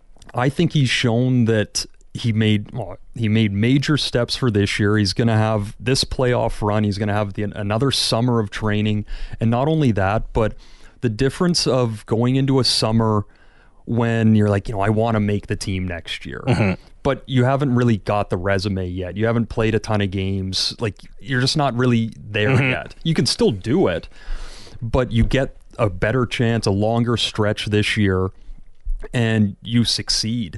I think he's shown that he made major steps for this year. He's going to have this playoff run. He's going to have another summer of training. And not only that, but the difference of going into a summer when you're like, I want to make the team next year. But you haven't really got the resume yet. You haven't played a ton of games. Like, you're just not really there yet. You can still do it, but you get a better chance, a longer stretch this year, and you succeed.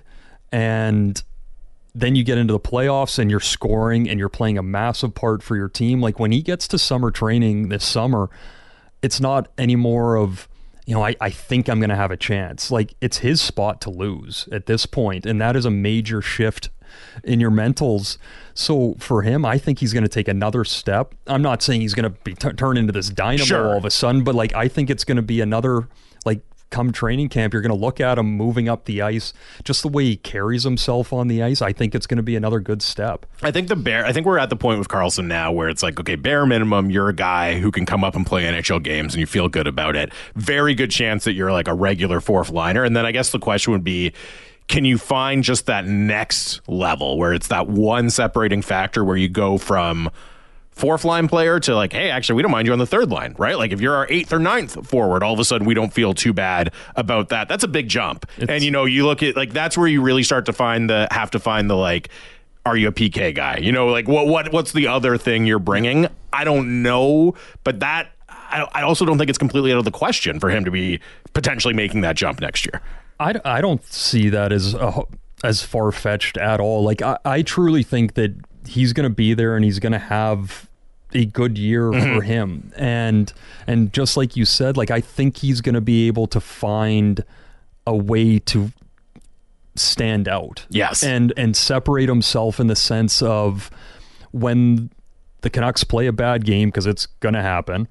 And then you get into the playoffs and you're scoring and you're playing a massive part for your team. Like, when he gets to summer training this summer, it's not anymore of, I think I'm going to have a chance. Like, it's his spot to lose at this point, and that is a major shift in your mentals. So for him, I think he's going to take another step. I'm not saying he's going to be turn into this dynamo all of a sudden, but like, I think it's going to be another, like, come training camp, you're going to look at him moving up the ice, just the way he carries himself on the ice. I think it's going to be another good step. I think we're at the point with Karlsson now where it's like, okay, bare minimum, you're a guy who can come up and play NHL games and you feel good about it. Very good chance that you're like a regular fourth liner. And then I guess the question would be, can you find just that next level where it's that one separating factor where you go from fourth line player to like, hey, actually, we don't mind you on the third line, right? Like, if you're our eighth or ninth forward, all of a sudden we don't feel too bad about that. That's a big jump. And, you look at, like, that's where you really start to have to find the, like, are you a PK guy? Like, what's the other thing you're bringing? I don't know, but that, I also don't think it's completely out of the question for him to be potentially making that jump next year. I don't see that as far-fetched at all. Like, I truly think that he's going to be there and he's going to have a good year for him. And just like you said, like, I think he's going to be able to find a way to stand out. Yes. And separate himself in the sense of when the Canucks play a bad game, because it's going to happen,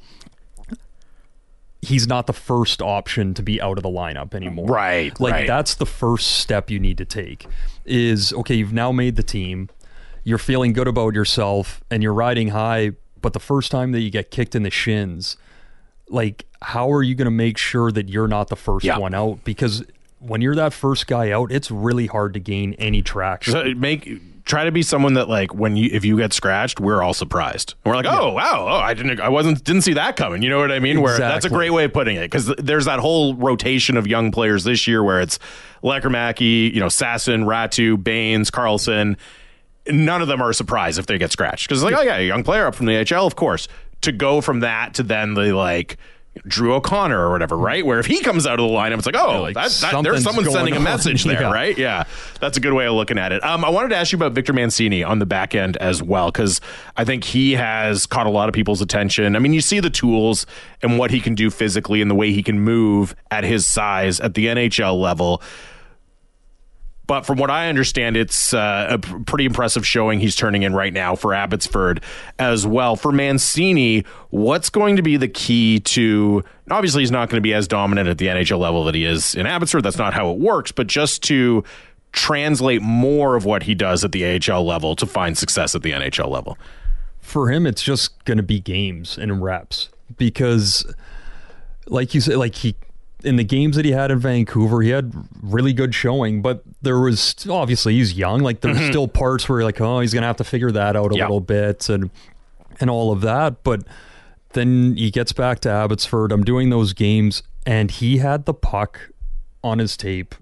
he's not the first option to be out of the lineup anymore. Right. Like, that's the first step you need to take is, okay, you've now made the team. You're feeling good about yourself and you're riding high, but the first time that you get kicked in the shins, like, how are you going to make sure that you're not the first one out? Because when you're that first guy out, it's really hard to gain any traction. So try to be someone that, like, if you get scratched, we're all surprised. And we're like, oh wow, I didn't see that coming. You know what I mean? Where that's a great way of putting it, because there's that whole rotation of young players this year where it's Lekkerimäki, Sasson, Ratu, Baines, Karlsson. None of them are surprised if they get scratched, because it's like, oh yeah, a young player up from the AHL, of course. To go from that to then the, like, Drew O'Connor or whatever, right? Where if he comes out of the lineup, it's like, oh, like, there's someone sending a message there, right? Yeah, that's a good way of looking at it. I wanted to ask you about Victor Mancini on the back end as well, because I think he has caught a lot of people's attention. I mean, you see the tools and what he can do physically and the way he can move at his size at the NHL level. But from what I understand, it's a pretty impressive showing he's turning in right now for Abbotsford as well. For Mancini, what's going to be the key to, obviously he's not going to be as dominant at the NHL level that he is in Abbotsford. That's not how it works, but just to translate more of what he does at the AHL level to find success at the NHL level. for him, it's just going to be games and reps because, like you said, like in the games that he had in Vancouver, he had really good showing, but there was obviously he's young. Like there's still parts where you're like, oh, he's going to have to figure that out a little bit and all of that. But then he gets back to Abbotsford. I'm doing those games, and he had the puck on his tape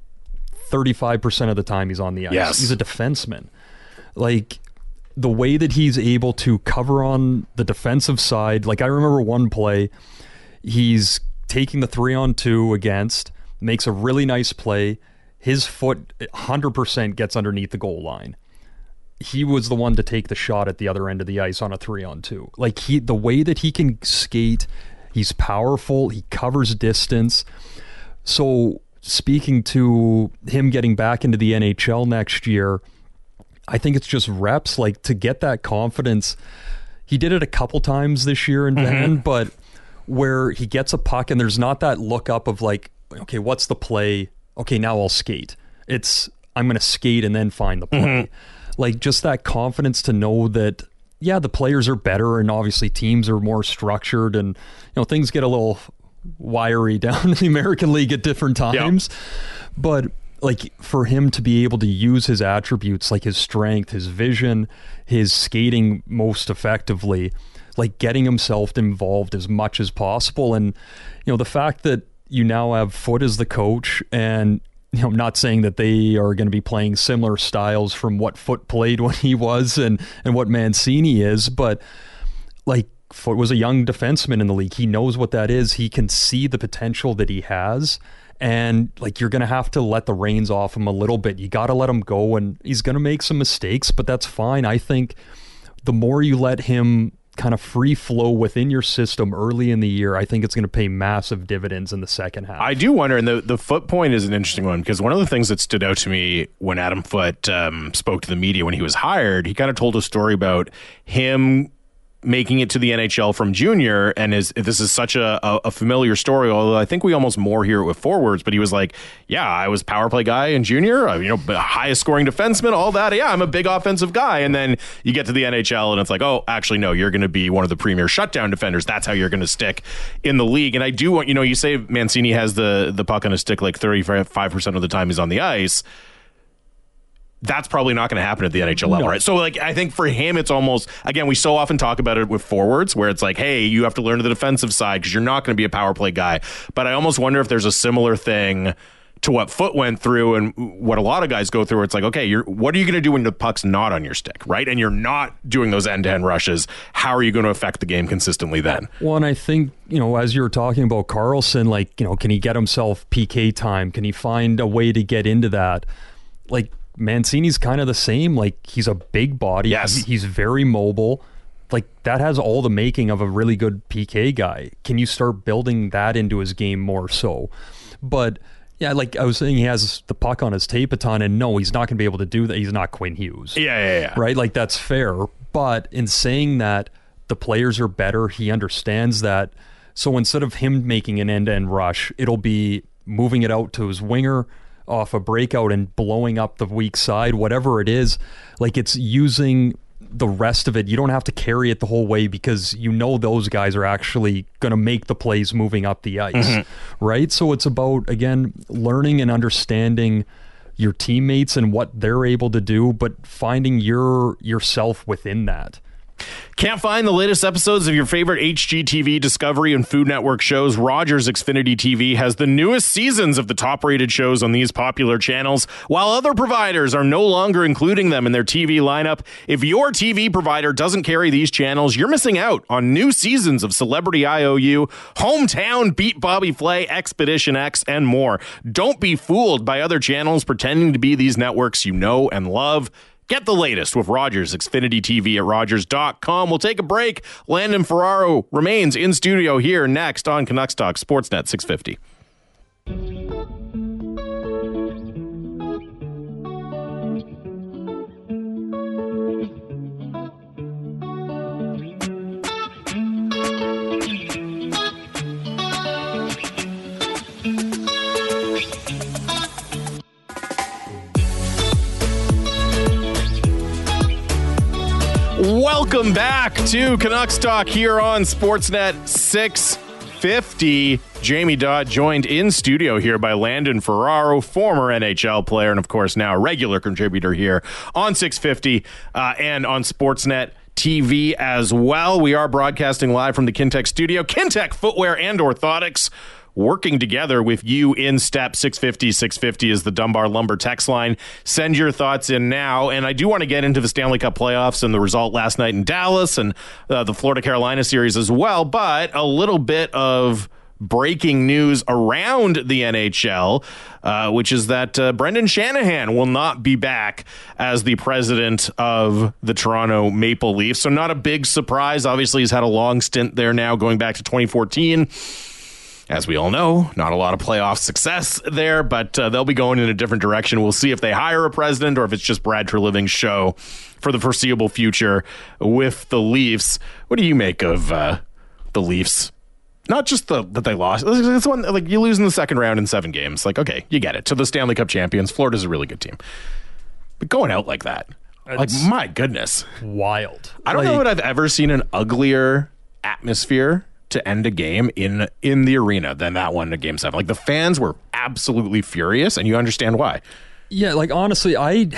35% of the time he's on the ice. Yes. He's a defenseman. Like the way that he's able to cover on the defensive side. Like I remember one play, he's taking the 3-on-2 against, makes a really nice play. His foot 100% gets underneath the goal line. He was the one to take the shot at the other end of the ice on a 3-on-2. Like the way that he can skate, he's powerful, he covers distance. So speaking to him getting back into the NHL next year, I think it's just reps, like to get that confidence. He did it a couple times this year in Van, but where he gets a puck and there's not that look up of like, okay, what's the play? Okay, now I'll skate. It's, I'm going to skate and then find the play. Like just that confidence to know that, yeah, the players are better and obviously teams are more structured and, you know, things get a little wiry down in the American League at different times. But like for him to be able to use his attributes, like his strength, his vision, his skating most effectively, like getting himself involved as much as possible. And, you know, the fact that you now have Foote as the coach, and, you know, I'm not saying that they are going to be playing similar styles from what Foote played when he was and what Mancini is, but like Foote was a young defenseman in the league. He knows what that is. He can see the potential that he has. And like you're going to have to let the reins off him a little bit. You got to let him go, and he's going to make some mistakes, but that's fine. I think the more you let him kind of free flow within your system early in the year, I think it's going to pay massive dividends in the second half. I do wonder, and the Foote point is an interesting one, because one of the things that stood out to me when Adam Foote spoke to the media when he was hired, he kind of told a story about him making it to the NHL from junior, and this is such a familiar story, although I think we almost more hear it with forwards, but he was like, yeah, I was power play guy in junior, highest scoring defenseman, all that. Yeah, I'm a big offensive guy. And then you get to the NHL and it's like, oh, actually, no, you're going to be one of the premier shutdown defenders. That's how you're going to stick in the league. And I do want, you say Mancini has the puck on his stick like 35% of the time he's on the ice. That's probably not going to happen at the NHL level, right? So, like, I think for him, it's almost, again, we so often talk about it with forwards where it's like, hey, you have to learn the defensive side because you're not going to be a power play guy. But I almost wonder if there's a similar thing to what Foote went through and what a lot of guys go through, where it's like, okay, what are you going to do when the puck's not on your stick, right? And you're not doing those end-to-end rushes. How are you going to affect the game consistently then? Well, and I think, as you were talking about Karlsson, like, can he get himself PK time? Can he find a way to get into that? Like, Mancini's kind of the same. Like, he's a big body. Yes. He's very mobile. Like, that has all the making of a really good PK guy. Can you start building that into his game more so? But, yeah, like I was saying, he has the puck on his tape a ton, and no, he's not going to be able to do that. He's not Quinn Hughes. Yeah. Right? Like, that's fair. But in saying that, the players are better. He understands that. So instead of him making an end-to-end rush, it'll be moving it out to his winger off a breakout and blowing up the weak side, whatever it is. Like, it's using the rest of it. You don't have to carry it the whole way because those guys are actually going to make the plays moving up the ice, right? So it's about, again, learning and understanding your teammates and what they're able to do, but finding yourself within that. Can't find the latest episodes of your favorite HGTV, Discovery, and Food Network shows? Rogers Xfinity TV has the newest seasons of the top-rated shows on these popular channels, while other providers are no longer including them in their TV lineup. If your TV provider doesn't carry these channels, you're missing out on new seasons of Celebrity IOU, Hometown, Beat Bobby Flay, Expedition X, and more. Don't be fooled by other channels pretending to be these networks you know and love. Get the latest with Rogers Xfinity TV at Rogers.com. We'll take a break. Landon Ferraro remains in studio here next on Canucks Talk Sportsnet 650. Welcome back to Canucks Talk here on Sportsnet 650. Jamie Dodd joined in studio here by Landon Ferraro, former NHL player, and of course now a regular contributor here on 650 and on Sportsnet TV as well. We are broadcasting live from the Kintec studio. Kintec Footwear and Orthotics, working together with you in step. 650 is the Dunbar Lumber text line. Send your thoughts in now. And I do want to get into the Stanley Cup playoffs and the result last night in Dallas and the Florida-Carolina series as well. But a little bit of breaking news around the NHL, which is that Brendan Shanahan will not be back as the president of the Toronto Maple Leafs. So not a big surprise. Obviously, he's had a long stint there now, going back to 2014. As we all know, not a lot of playoff success there, but they'll be going in a different direction. We'll see if they hire a president or if it's just Brad Treliving's show for the foreseeable future with the Leafs. What do you make of the Leafs? Not just that they lost. It's one, like, you lose in the second round in 7 games. Like, okay, you get it. To the Stanley Cup champions, Florida's a really good team. But going out like that, like, my goodness. Wild. I don't know that I've ever seen an uglier atmosphere to end a game in the arena than that one in Game 7. Like, the fans were absolutely furious, and you understand why. Yeah, like, honestly, I'm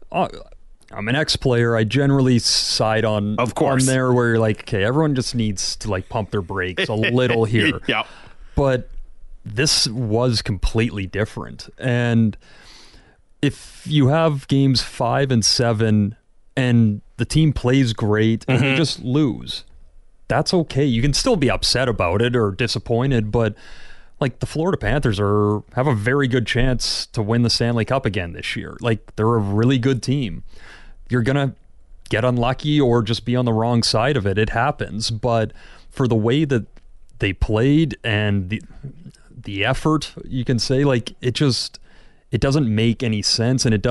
an ex-player. I generally side on, of course, on there where you're like, okay, everyone just needs to, like, pump their brakes a little here. Yeah. But this was completely different. And if you have games 5 and 7 and the team plays great and you just lose, that's okay. You can still be upset about it or disappointed, but like, the Florida Panthers have a very good chance to win the Stanley Cup again this year. Like, they're a really good team. You're going to get unlucky or just be on the wrong side of it. It happens. But for the way that they played and the effort, you can say, like, it doesn't make any sense. And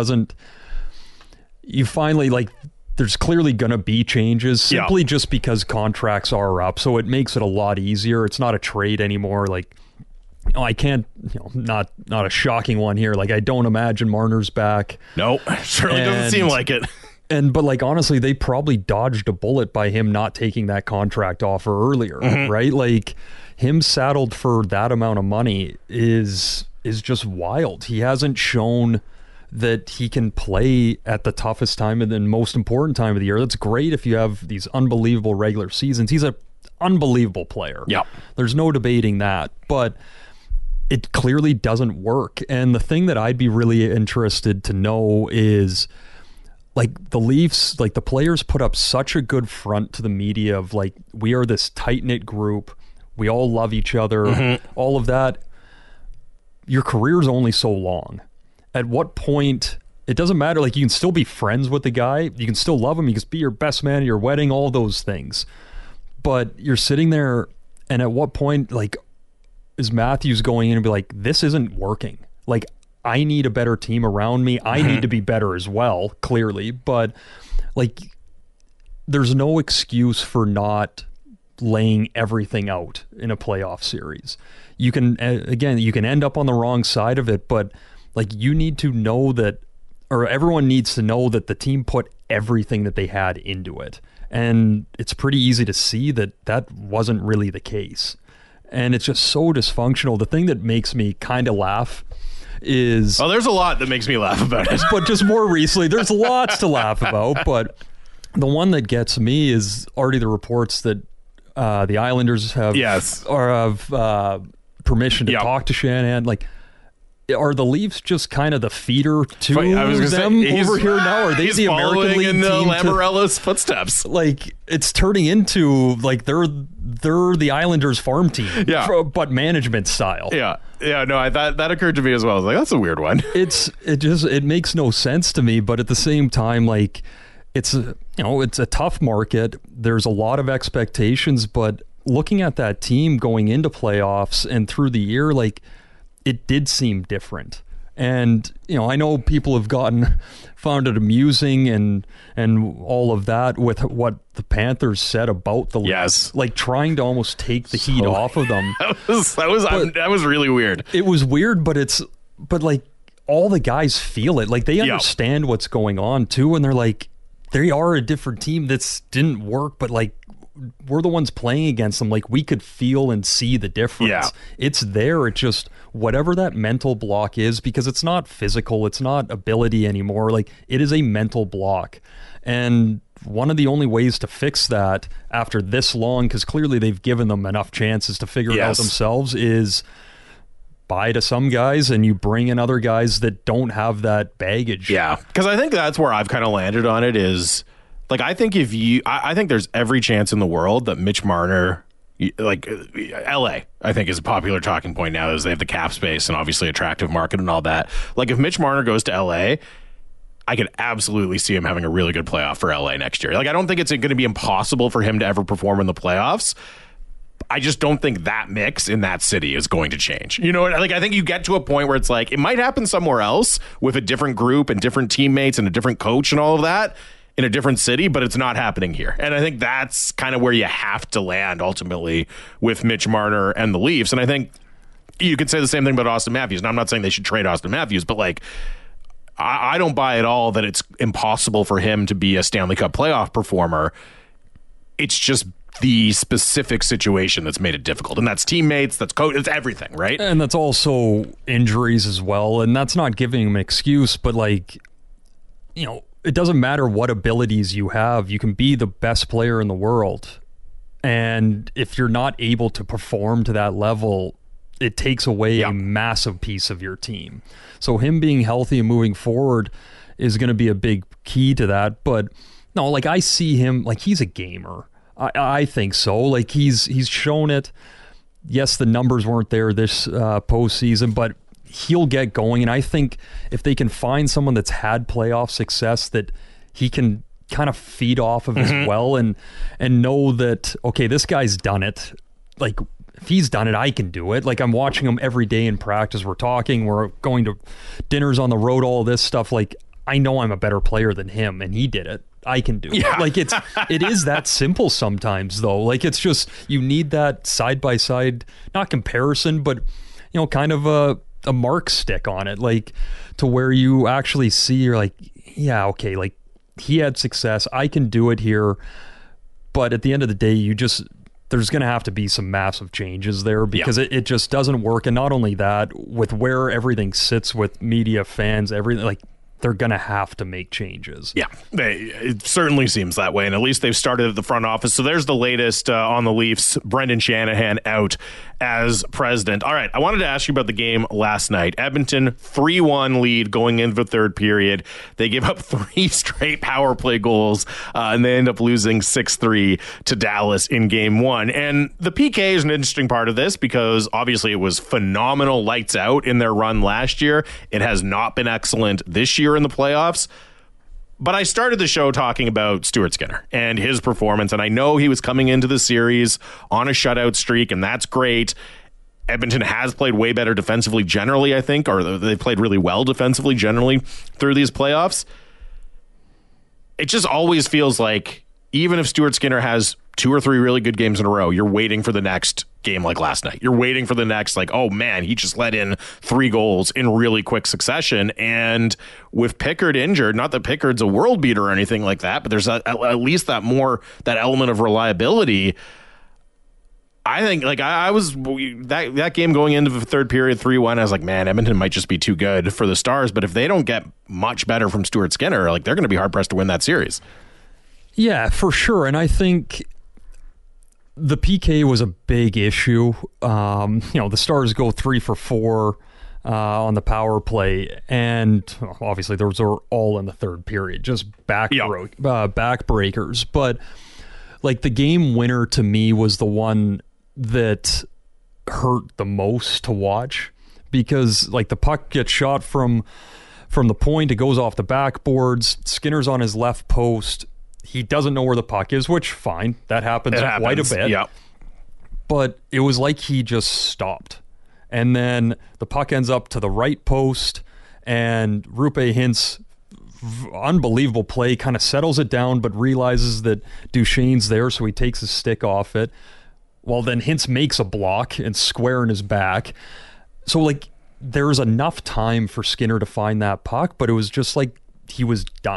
you finally, like, there's clearly going to be changes simply just because contracts are up. So it makes it a lot easier. It's not a trade anymore. Like, I can't, not a shocking one here. Like, I don't imagine Marner's back. No, certainly doesn't seem like it. But like, honestly, they probably dodged a bullet by him not taking that contract offer earlier, right? Like, him saddled for that amount of money is just wild. He hasn't shown that he can play at the toughest time and the most important time of the year. That's great if you have these unbelievable regular seasons. He's an unbelievable player. Yeah. There's no debating that. But it clearly doesn't work. And the thing that I'd be really interested to know is, like, the Leafs, like, the players put up such a good front to the media of, like, we are this tight-knit group. We all love each other. All of that. Your career's only so long. At what point, it doesn't matter. Like, you can still be friends with the guy. You can still love him. You can be your best man at your wedding, all those things. But you're sitting there, and at what point, like, is Matthews going in and be like, this isn't working? Like, I need a better team around me. I need to be better as well, clearly. But, like, there's no excuse for not laying everything out in a playoff series. You can, again, you can end up on the wrong side of it, but, like, you need to know that, or everyone needs to know that the team put everything that they had into it. And it's pretty easy to see that that wasn't really the case. And it's just so dysfunctional. The thing that makes me kind of laugh is... Oh, there's a lot that makes me laugh about it. But just more recently, there's lots to laugh about. But the one that gets me is already the reports that the Islanders have permission to talk to Shanahan. Like, are the Leafs just kind of the feeder to them over here now? Are they the American League in team? Lamoriello's footsteps. Like, it's turning into, like, they're the Islanders farm team, but management style. Yeah. No, that occurred to me as well. I was like, that's a weird one. It makes no sense to me, but at the same time, like, it's a tough market. There's a lot of expectations, but looking at that team going into playoffs and through the year, like, it did seem different. And, I know people have found it amusing and all of that with what the Panthers said about the Leafs, like, trying to almost take the heat off of them. That was really weird. It was weird, but like, all the guys feel it. Like, they understand what's going on too, and they're like, they are a different team that didn't work, but like we're the ones playing against them. Like we could feel and see the difference. Yeah. It's there. It just, whatever that mental block is, because it's not physical, it's not ability anymore. Like it is a mental block. And one of the only ways to fix that after this long, because clearly they've given them enough chances to figure it out themselves, is buy to some guys and you bring in other guys that don't have that baggage. Yeah, because I think that's where I've kind of landed on it is, like, I think I think there's every chance in the world that Mitch Marner, like LA, I think is a popular talking point now, is they have the cap space and obviously attractive market and all that. Like if Mitch Marner goes to LA, I could absolutely see him having a really good playoff for LA next year. Like I don't think it's going to be impossible for him to ever perform in the playoffs. I just don't think that mix in that city is going to change. You know, like I think you get to a point where it's like it might happen somewhere else with a different group and different teammates and a different coach and all of that in a different city, but it's not happening here. And I think that's kind of where you have to land ultimately with Mitch Marner and the Leafs. And I think you could say the same thing about Austin Matthews. And I'm not saying they should trade Austin Matthews, but like I don't buy at all that it's impossible for him to be a Stanley Cup playoff performer. It's just the specific situation that's made it difficult, and that's teammates, that's coach, it's everything, right? And that's also injuries as well, and that's not giving him an excuse, but like, you know, it doesn't matter what abilities you have, you can be the best player in the world, and if you're not able to perform to that level, it takes away a massive piece of your team. So him being healthy and moving forward is going to be a big key to that. But no, like I see him, like he's a gamer. I think so. Like he's shown it. Yes, the numbers weren't there this postseason, but he'll get going. And I think if they can find someone that's had playoff success that he can kind of feed off of as well, and know that, okay, this guy's done it. Like if he's done it, I can do it. Like I'm watching him every day in practice. We're talking, we're going to dinners on the road, all this stuff. Like I know I'm a better player than him, and he did it. I can do it. Like it is that simple sometimes though. Like it's just, you need that side by side, not comparison, but you know, kind of a mark stick on it, like to where you actually see, you're like, yeah, okay, like he had success, I can do it here. But at the end of the day, there's going to have to be some massive changes there, because it just doesn't work. And not only that, with where everything sits with media, fans, everything, like they're going to have to make changes. Yeah, it certainly seems that way. And at least they've started at the front office. So there's the latest on the Leafs. Brendan Shanahan out as president. All right, I wanted to ask you about the game last night. Edmonton 3-1 lead going into the third period. They give up 3 straight power play goals, and they end up losing 6-3 to Dallas in game 1. And the PK is an interesting part of this, because obviously it was phenomenal, lights out in their run last year. It has not been excellent this year in the playoffs. But I started the show talking about Stuart Skinner and his performance, and I know he was coming into the series on a shutout streak, and that's great. Edmonton has played way better defensively generally, I think, or they played really well defensively generally through these playoffs. It just always feels like even if Stuart Skinner has 2 or 3 really good games in a row, you're waiting for the next game like last night. You're waiting for the next, like, oh man, he just let in 3 goals in really quick succession. And with Pickard injured, not that Pickard's a world beater or anything like that, but there's at least that element of reliability. I think, like, I was that game going into the third period 3-1, I was like, man, Edmonton might just be too good for the Stars. But if they don't get much better from Stuart Skinner, like, they're going to be hard pressed to win that series. Yeah, for sure. And I think the PK was a big issue. The Stars go 3 for 4 on the power play, and obviously those are all in the third period, just backbreakers. But like the game winner to me was the one that hurt the most to watch, because like the puck gets shot from the point, it goes off the backboards, Skinner's on his left post. He doesn't know where the puck is, which, fine. That happens quite a bit. Yep. But it was like he just stopped. And then the puck ends up to the right post, and Roope Hintz, unbelievable play, kind of settles it down, but realizes that Duchesne's there, so he takes his stick off it. Well, then Hintz makes a block and square in his back. So, like, there's enough time for Skinner to find that puck, but it was just like he was done.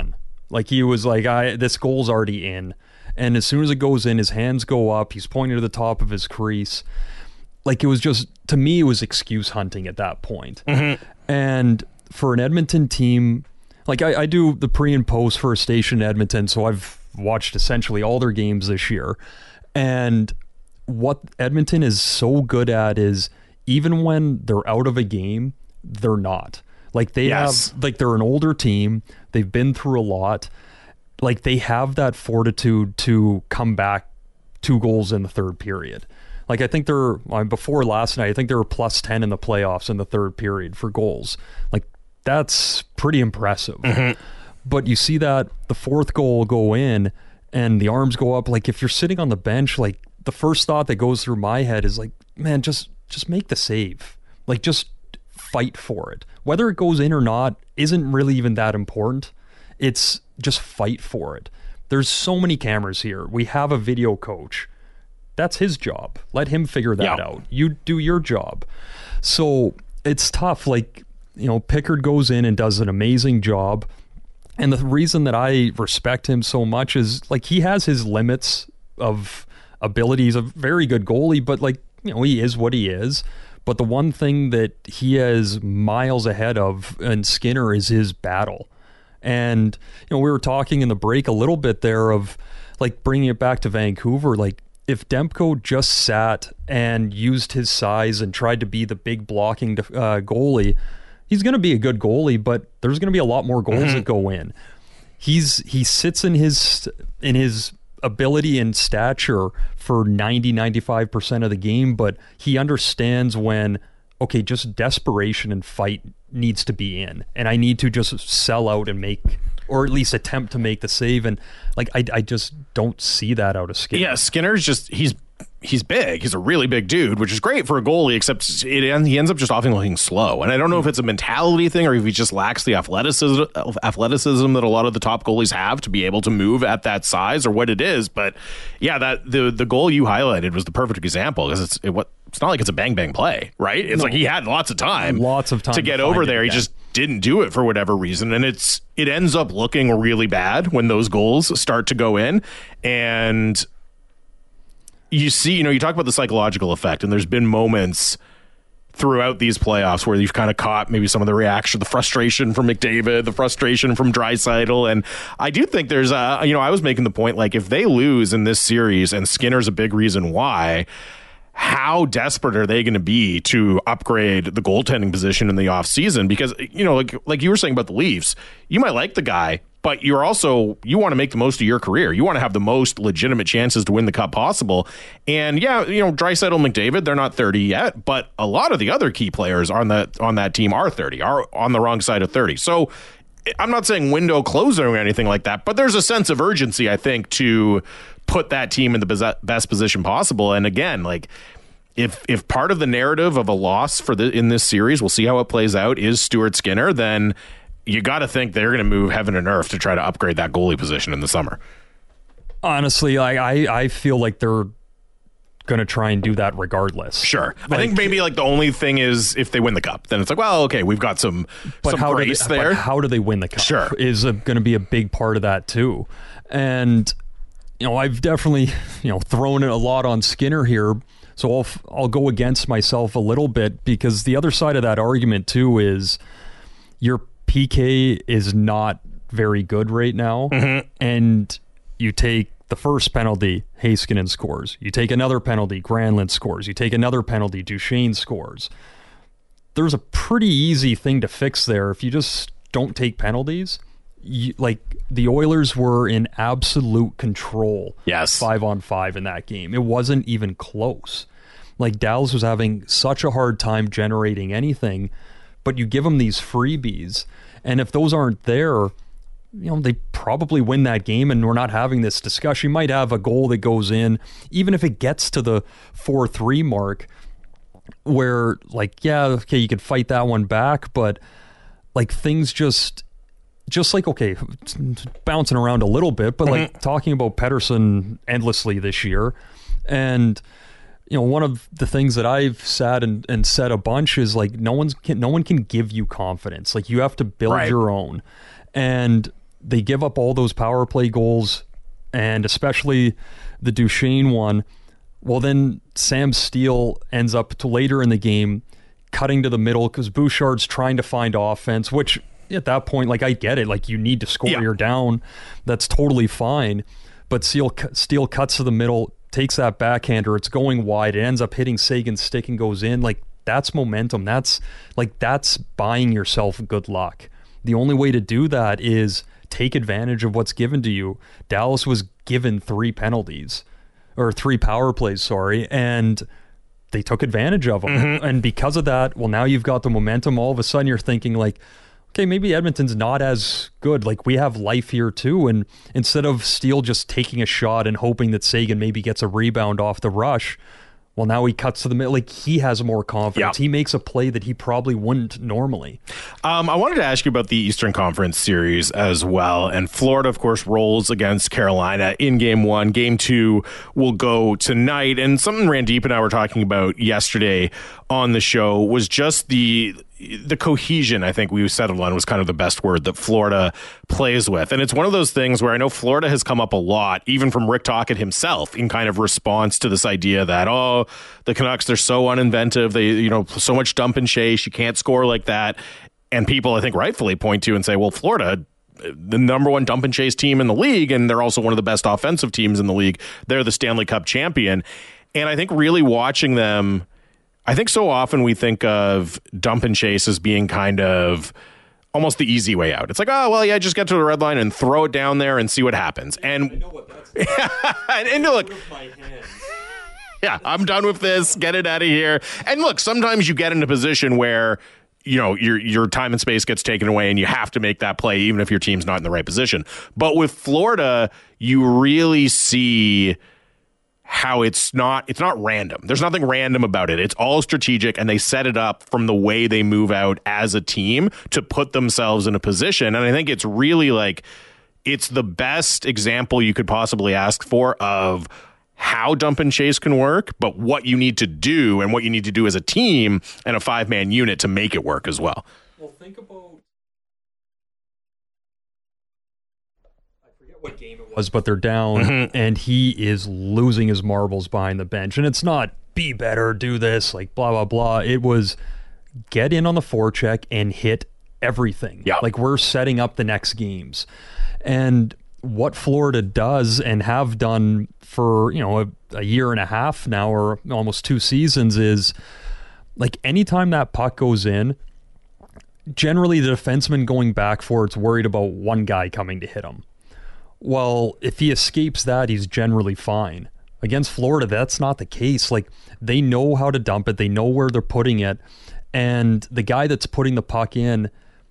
Like he was like, this goal's already in. And as soon as it goes in, his hands go up. He's pointing to the top of his crease. Like it was just, to me, it was excuse hunting at that point. And for an Edmonton team, like I do the pre and post for a station in Edmonton, so I've watched essentially all their games this year. And what Edmonton is so good at is even when they're out of a game, they're not. Like they have, like they're an older team. They've been through a lot. Like they have that fortitude to come back 2 goals in the third period. Like I think before last night, I think they were plus 10 in the playoffs in the third period for goals. Like that's pretty impressive. But you see that the 4th goal go in and the arms go up. Like if you're sitting on the bench, like the first thought that goes through my head is like, man, just make the save. Like just fight for it. Whether it goes in or not isn't really even that important. It's just fight for it. There's so many cameras here. We have a video coach. That's his job. Let him figure that out. You do your job. So it's tough. Like, you know, Pickard goes in and does an amazing job. And the reason that I respect him so much is like he has his limits of ability. He's a very good goalie, but like, you know, he is what he is. But the one thing that he is miles ahead of in Skinner is his battle. And, you know, we were talking in the break a little bit there of like bringing it back to Vancouver. Like if Demko just sat and used his size and tried to be the big blocking goalie, he's going to be a good goalie, but there's going to be a lot more goals that go in. He sits in his ability and stature for 95% of the game, but he understands when, okay, just desperation and fight needs to be in, and I need to just sell out and make, or at least attempt to make the save. And like I just don't see that out of Skinner. Yeah, Skinner's just he's big. He's a really big dude, which is great for a goalie, except he ends up just often looking slow. And I don't know if it's a mentality thing or if he just lacks the athleticism that a lot of the top goalies have to be able to move at that size or what it is. But yeah, that the goal you highlighted was the perfect example because it's not like it's a bang play, right? It's like he had lots of time to get over there. He just didn't do it for whatever reason, and it ends up looking really bad when those goals start to go in. And you see, you know, you talk about the psychological effect, and there's been moments throughout these playoffs where you've kind of caught maybe some of the reaction, the frustration from McDavid, the frustration from Draisaitl. And I do think there's I was making the point, like if they lose in this series and Skinner's a big reason why, how desperate are they going to be to upgrade the goaltending position in the offseason? Because, you know, like you were saying about the Leafs, you might like the guy, but you want to make the most of your career. You want to have the most legitimate chances to win the cup possible. And yeah, you know, Draisaitl, McDavid, they're not 30 yet, but a lot of the other key players on that team are 30, are on the wrong side of 30. So I'm not saying window closing or anything like that, but there's a sense of urgency, I think, to put that team in the best position possible. And again, like if part of the narrative of a loss in this series, we'll see how it plays out, is Stuart Skinner, then you got to think they're going to move heaven and earth to try to upgrade that goalie position in the summer. Honestly, I feel like they're going to try and do that regardless. Sure. I think maybe like the only thing is if they win the cup, then it's like, well, okay, we've got some grace there. But how do they win the cup? Sure. Is going to be a big part of that too. And, you know, I've definitely, you know, thrown a lot on Skinner here. So I'll go against myself a little bit because the other side of that argument too is your PK is not very good right now. And you take the first penalty, Heiskanen scores. You take another penalty, Granlund scores. You take another penalty, Duchesne scores. There's a pretty easy thing to fix there if you just don't take penalties. Like the Oilers were in absolute control. Yes, 5-on-5 in that game. It wasn't even close. Like Dallas was having such a hard time generating anything, but you give them these freebies, and if those aren't there, you know, they probably win that game, and we're not having this discussion. You might have a goal that goes in, even if it gets to the 4-3 mark, where like, yeah, okay, you could fight that one back, but like things just like, okay, bouncing around a little bit, but like talking about Pettersson endlessly this year. And, you know, one of the things that I've sat and said a bunch is like, no one can give you confidence. Like you have to build your own. And they give up all those power play goals, and especially the Duchesne one. Well, then Sam Steele ends up to later in the game cutting to the middle because Bouchard's trying to find offense, which at that point, like, I get it. Like, you need to score, you're down. That's totally fine. But Steele cuts to the middle, takes that backhander. It's going wide. It ends up hitting Sagan's stick and goes in. Like, that's momentum. That's buying yourself good luck. The only way to do that is take advantage of what's given to you. Dallas was given 3 penalties, or 3 power plays, and they took advantage of them. And because of that, well, now you've got the momentum. All of a sudden you're thinking like, okay, maybe Edmonton's not as good. Like, we have life here too. And instead of Steele just taking a shot and hoping that Sagan maybe gets a rebound off the rush, well, now he cuts to the middle. Like, he has more confidence. He makes a play that he probably wouldn't normally. I wanted to ask you about the Eastern Conference series as well. And Florida, of course, rolls against Carolina in Game 1. Game 2 will go tonight. And something Randeep and I were talking about yesterday on the show was just the cohesion, I think we settled on, was kind of the best word that Florida plays with. And it's one of those things where I know Florida has come up a lot, even from Rick Tocchet himself, in kind of response to this idea that, oh, the Canucks, they're so uninventive. They, so much dump and chase. You can't score like that. And people, I think, rightfully point to and say, well, Florida, the number 1 dump and chase team in the league, and they're also one of the best offensive teams in the league. They're the Stanley Cup champion. And I think really watching them, I think so often we think of dump and chase as being kind of almost the easy way out. It's like, oh, well, yeah, just get to the red line and throw it down there and see what happens. And I know what that's like. And look, yeah, I'm done with this. Get it out of here. And look, sometimes you get in a position where, your time and space gets taken away and you have to make that play, even if your team's not in the right position. But with Florida, you really see how it's not random. There's nothing random about it. It's all strategic, and they set it up from the way they move out as a team to put themselves in a position. And I think it's really it's the best example you could possibly ask for of how dump and chase can work, but what you need to do and what you need to do as a team and a 5-man unit to make it work as well. Well, think about, what game it was, but they're down and he is losing his marbles behind the bench. And it's not be better, do this, like blah, blah, blah. It was get in on the forecheck and hit everything. Yeah. Like, we're setting up the next games. And what Florida does and have done for, a year and a half now, or almost 2 seasons, is like anytime that puck goes in, generally the defenseman going back for it's worried about one guy coming to hit him. Well, if he escapes that, he's generally fine. Against Florida, that's not the case. Like, they know how to dump it. They know where they're putting it. And the guy that's putting the puck in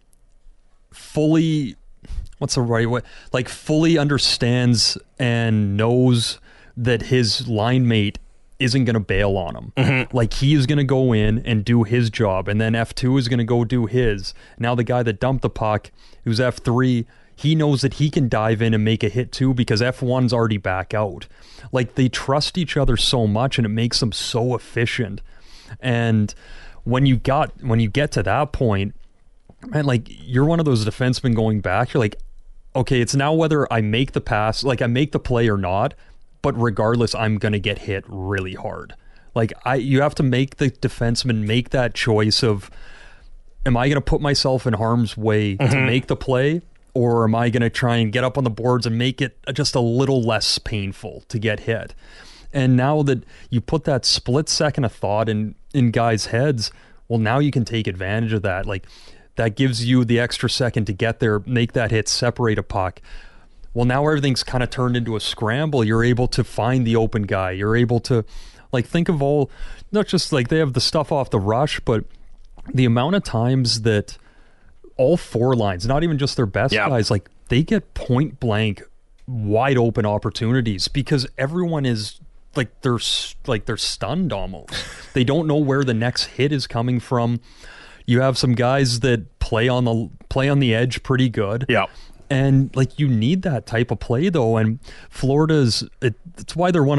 fully, what's the right way? Like, fully understands and knows that his line mate isn't going to bail on him. Like, he is going to go in and do his job. And then F2 is going to go do his. Now the guy that dumped the puck, who's F3, he knows that he can dive in and make a hit too, because F1's already back out. Like, they trust each other so much, and it makes them so efficient. And when you get to that point, man, like, you're one of those defensemen going back, you're like, okay, it's now whether I make the pass, like I make the play or not, but regardless, I'm going to get hit really hard. Like, you have to make the defenseman make that choice of, am I going to put myself in harm's way to make the play? Or am I going to try and get up on the boards and make it just a little less painful to get hit? And now that you put that split second of thought in guys' heads, well, now you can take advantage of that. Like, that gives you the extra second to get there, make that hit, separate a puck. Well, now everything's kind of turned into a scramble. You're able to find the open guy. You're able to, like, think of all, not just like they have the stuff off the rush, but the amount of times that all 4 lines, not even just their best guys, like, they get point blank wide open opportunities because everyone is they're stunned almost. They don't know where the next hit is coming from. You have some guys that play on the edge pretty good. Yeah. And like, you need that type of play though. And Florida's, it's why they're one of the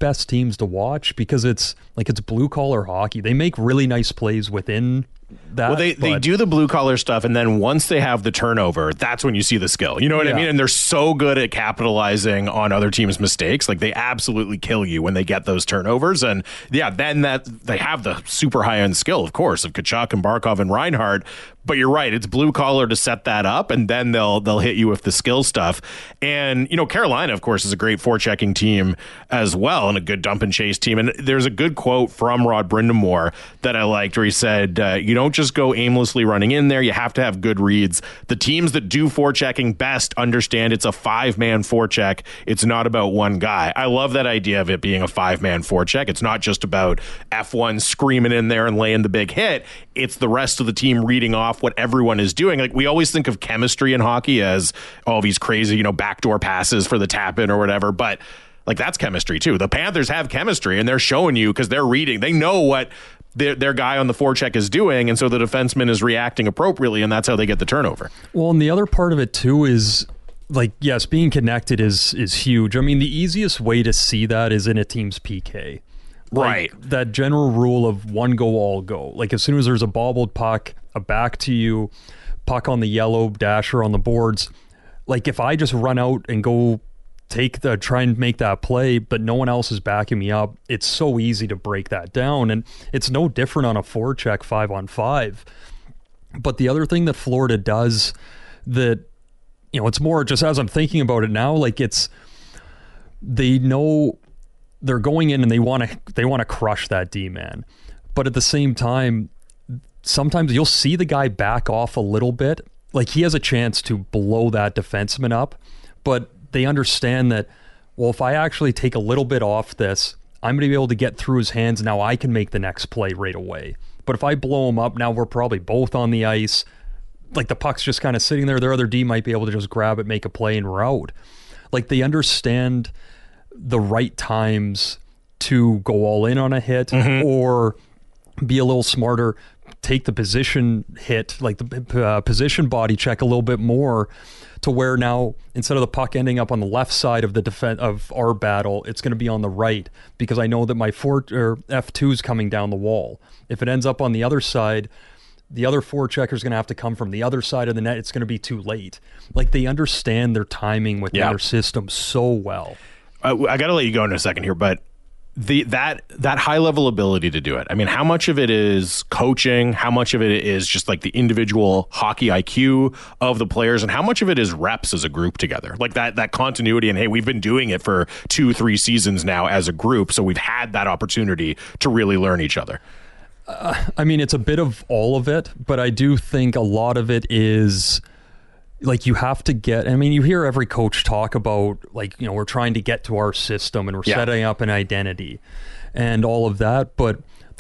best teams to watch because it's blue collar hockey. They make really nice plays within that. Well, they do the blue collar stuff, and then once they have the turnover, that's when you see the skill. You know what I mean? And they're so good at capitalizing on other teams' mistakes. Like, they absolutely kill you when they get those turnovers. And then that they have the super high end skill, of course, of Tkachuk and Barkov and Reinhart. But you're right, it's blue collar to set that up, and then they'll hit you with the skill stuff. And Carolina, of course, is a great forechecking team as well, and a good dump and chase team. And there's a good quote from Rod Brind'Amour that I liked, where he said, "You don't just go aimlessly running in there. You have to have good reads. The teams that do forechecking best understand it's a 5-man forecheck. It's not about one guy." I love that idea of it being a 5-man forecheck. It's not just about F1 screaming in there and laying the big hit. It's the rest of the team reading off what everyone is doing. Like, we always think of chemistry in hockey as all these crazy, backdoor passes for the tap in or whatever, but like, that's chemistry too. The Panthers have chemistry, and they're showing you because they're reading. They know what their guy on the forecheck is doing, and so the defenseman is reacting appropriately, and that's how they get the turnover. Well, and the other part of it too is, like, yes, being connected is huge. I mean, the easiest way to see that is in a team's PK. Right. That general rule of one go, all go. Like, as soon as there's a bobbled puck, a back to you, puck on the yellow, dasher on the boards, like, if I just run out and go try and make that play, but no one else is backing me up, it's so easy to break that down. And it's no different on a forecheck 5-on-5. But the other thing that Florida does that, it's more just as I'm thinking about it now, like, they know they're going in and they want to crush that D-man. But at the same time, sometimes you'll see the guy back off a little bit. Like, he has a chance to blow that defenseman up, but they understand that, well, if I actually take a little bit off this, I'm going to be able to get through his hands. Now I can make the next play right away. But if I blow him up, now we're probably both on the ice. Like, the puck's just kind of sitting there. Their other D might be able to just grab it, make a play, and we're out. Like, they understand the right times to go all in on a hit, or be a little smarter, take the position hit, like the position body check a little bit more, to where now instead of the puck ending up on the left side of the of our battle, it's going to be on the right, because I know that my F2 is coming down the wall. If it ends up on the other side, the other forechecker is going to have to come from the other side of the net. It's going to be too late. Like, they understand their timing within their system so well. I got to let you go in a second here, but that high level ability to do it, I mean, how much of it is coaching? How much of it is just like the individual hockey IQ of the players, and how much of it is reps as a group together? Like that continuity, and hey, we've been doing it for 2-3 seasons now as a group, so we've had that opportunity to really learn each other. I mean, it's a bit of all of it, but I do think a lot of it is, like, you have to get, I mean, you hear every coach talk about, like, we're trying to get to our system and we're setting up an identity and all of that. But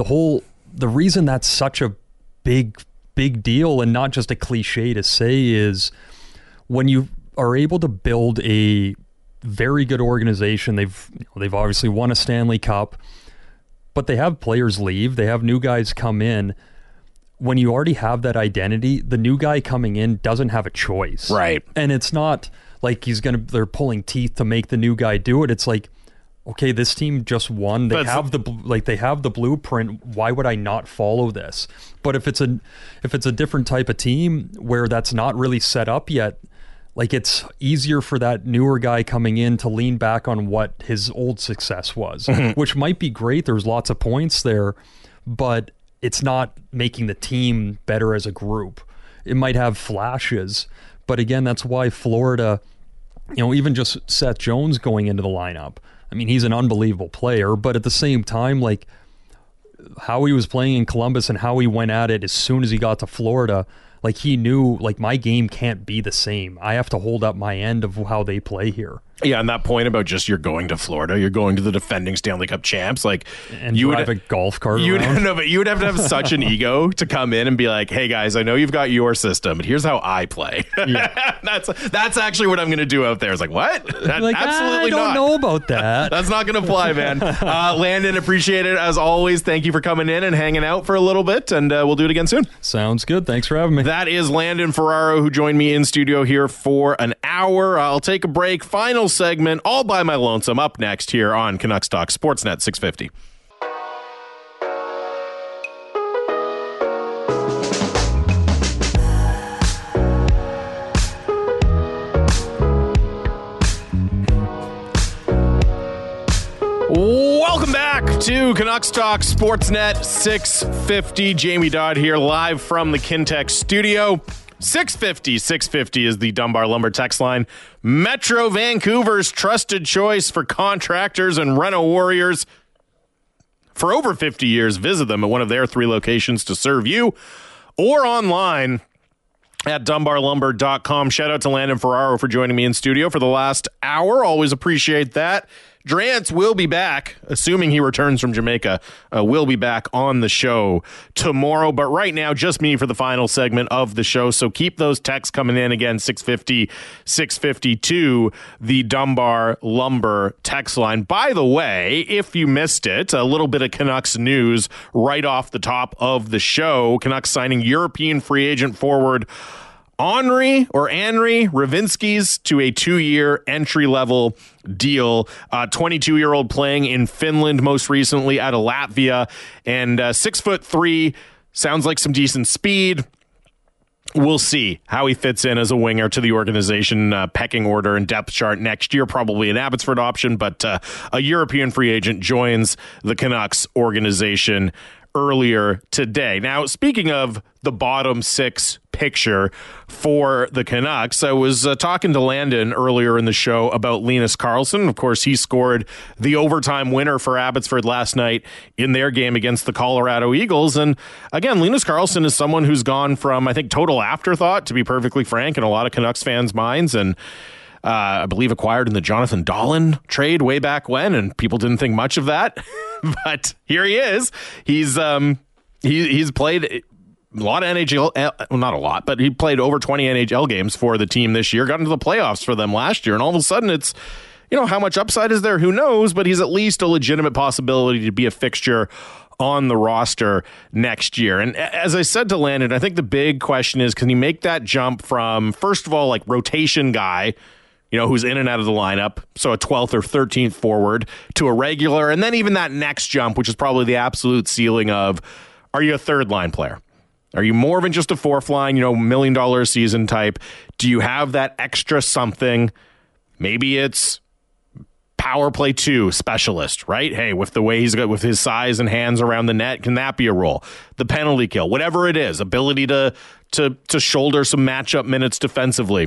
the reason that's such a big deal, and not just a cliche to say, is when you are able to build a very good organization, they've obviously won a Stanley Cup, but they have players leave, they have new guys come in. When you already have that identity, the new guy coming in doesn't have a choice. Right. And it's not like they're pulling teeth to make the new guy do it. It's like, okay, this team just won. They have the blueprint. Why would I not follow this? But if it's a different type of team where that's not really set up yet, like, it's easier for that newer guy coming in to lean back on what his old success was, which might be great. There's lots of points there, but it's not making the team better as a group. It might have flashes, but again, that's why Florida, even just Seth Jones going into the lineup, I mean, he's an unbelievable player, but at the same time, like, how he was playing in Columbus and how he went at it as soon as he got to Florida, like, he knew, like, my game can't be the same. I have to hold up my end of how they play here. Yeah, and that point about just you're going to Florida, you're going to the defending Stanley Cup champs, like, and you drive a golf cart around. No, but you would have to have such an ego to come in and be like, hey guys, I know you've got your system, but here's how I play. Yeah. that's actually what I'm going to do out there. It's like, what? Like, absolutely not. I don't know about that. That's not going to fly, man. Landon, appreciate it as always. Thank you for coming in and hanging out for a little bit, and we'll do it again soon. Sounds good. Thanks for having me. That is Landon Ferraro, who joined me in studio here for an hour. I'll take a break. Final final segment, all by my lonesome, up next here on Canucks Talk Sportsnet 650. Welcome back to Canucks Talk Sportsnet 650. Jamie Dodd here live from the Kintec studio. 650 is the Dunbar Lumber text line. Metro Vancouver's trusted choice for contractors and reno warriors. For over 50 years, visit them at one of their 3 locations to serve you or online at dunbarlumber.com. Shout out to Landon Ferraro for joining me in studio for the last hour. Always appreciate that. Drance will be back, assuming he returns from Jamaica, will be back on the show tomorrow. But right now, just me for the final segment of the show. So keep those texts coming in. Again, 650-652, the Dunbar Lumber text line. By the way, if you missed it, a little bit of Canucks news right off the top of the show. Canucks signing European free agent forward Henri Ravinskis to a 2-year entry-level deal. 22-year-old playing in Finland most recently out of Latvia, and 6'3", sounds like some decent speed. We'll see how he fits in as a winger to the organization pecking order and depth chart next year. Probably an Abbotsford option, but a European free agent joins the Canucks organization earlier today. Now, speaking of the bottom 6 picture for the Canucks, I was talking to Landon earlier in the show about Linus Karlsson. Of course, he scored the overtime winner for Abbotsford last night in their game against the Colorado Eagles. And again, Linus Karlsson is someone who's gone from, I think, total afterthought, to be perfectly frank, in a lot of Canucks fans' minds, and I believe acquired in the Jonathan Dahlen trade way back when, and people didn't think much of that. But here he is. He's played a lot of NHL, well, not a lot, but he played over 20 NHL games for the team this year, got into the playoffs for them last year, and all of a sudden it's, how much upside is there? Who knows? But he's at least a legitimate possibility to be a fixture on the roster next year. And as I said to Landon, I think the big question is, can he make that jump from, first of all, like rotation guy, who's in and out of the lineup, so a 12th or 13th forward, to a regular, and then even that next jump, which is probably the absolute ceiling of, are you a third line player? Are you more than just a fourth line, $1 million a season type? Do you have that extra something? Maybe it's power play 2 specialist, right? Hey, with the way he's got, with his size and hands around the net, can that be a role? The penalty kill, whatever it is, ability to shoulder some matchup minutes defensively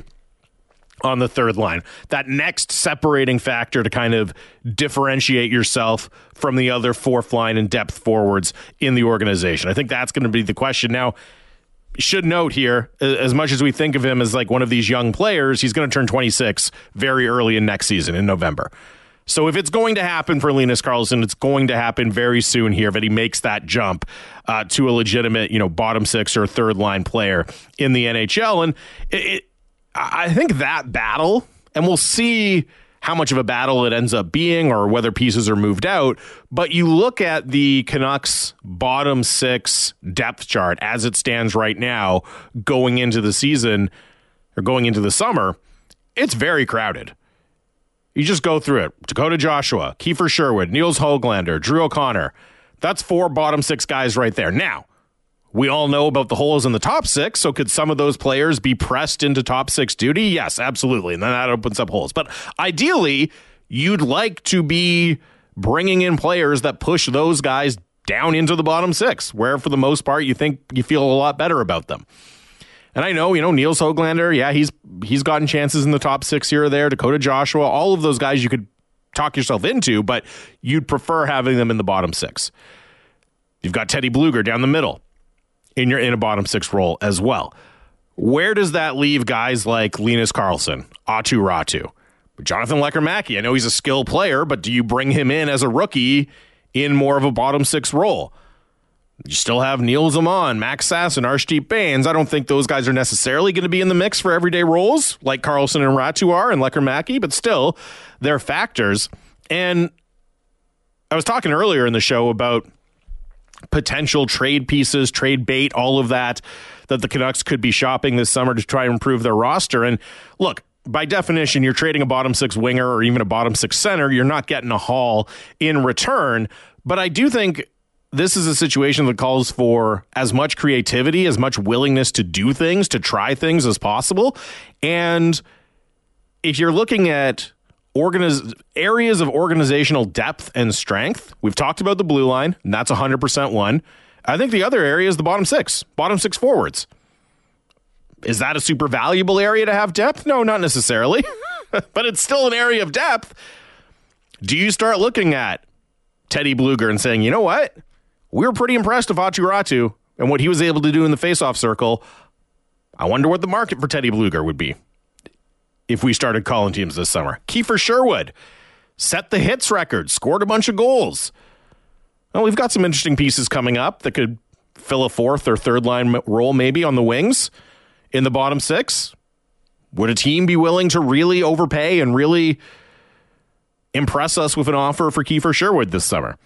on the third line, that next separating factor to kind of differentiate yourself from the other fourth line and depth forwards in the organization. I think that's going to be the question. Now, should note here, as much as we think of him as like one of these young players, he's going to turn 26 very early in next season in November. So if it's going to happen for Linus Karlsson, it's going to happen very soon here that he makes that jump to a legitimate, bottom 6 or third line player in the NHL. And I think that battle, and we'll see how much of a battle it ends up being or whether pieces are moved out, but you look at the Canucks bottom 6 depth chart as it stands right now going into the season or going into the summer, it's very crowded. You just go through it. Dakota Joshua, Kiefer Sherwood, Niels Höglander, Drew O'Connor. That's 4 bottom 6 guys right there. Now, we all know about the holes in the top 6, so could some of those players be pressed into top 6 duty? Yes, absolutely, and then that opens up holes. But ideally, you'd like to be bringing in players that push those guys down into the bottom 6, where for the most part you think you feel a lot better about them. And I know, Niels Höglander, yeah, he's gotten chances in the top 6 here or there. Dakota Joshua, all of those guys you could talk yourself into, but you'd prefer having them in the bottom 6. You've got Teddy Bluger down the middle in a bottom 6 role as well. Where does that leave guys like Linus Karlsson, Aatu Räty, Jonathan Lekkerimäki? I know he's a skilled player, but do you bring him in as a rookie in more of a bottom 6 role? You still have Neil Zaman, Max Sasson, Arshdeep Bains. I don't think those guys are necessarily going to be in the mix for everyday roles like Karlsson and Räty are and Lekkerimäki, but still, they're factors. And I was talking earlier in the show about potential trade pieces, trade bait, all of that the Canucks could be shopping this summer to try and improve their roster. And look, by definition, you're trading a bottom six winger or even a bottom six center. You're not getting a haul in return. But I do think this is a situation that calls for as much creativity, as much willingness to do things, to try things as possible. And if you're looking at areas of organizational depth and strength, we've talked about the blue line, and that's 100% one. I think the other area is the bottom six forwards. Is that a super valuable area to have depth? No, not necessarily, but it's still an area of depth. Do you start looking at Teddy Blueger and saying, you know what? We were pretty impressed with Aatu Räty and what he was able to do in the faceoff circle. I wonder what the market for Teddy Blueger would be if we started calling teams this summer. Kiefer Sherwood set the hits record, scored a bunch of goals. Well, we've got some interesting pieces coming up that could fill a fourth or third line role maybe on the wings in the bottom six. Would a team be willing to really overpay and really impress us with an offer for Kiefer Sherwood this summer?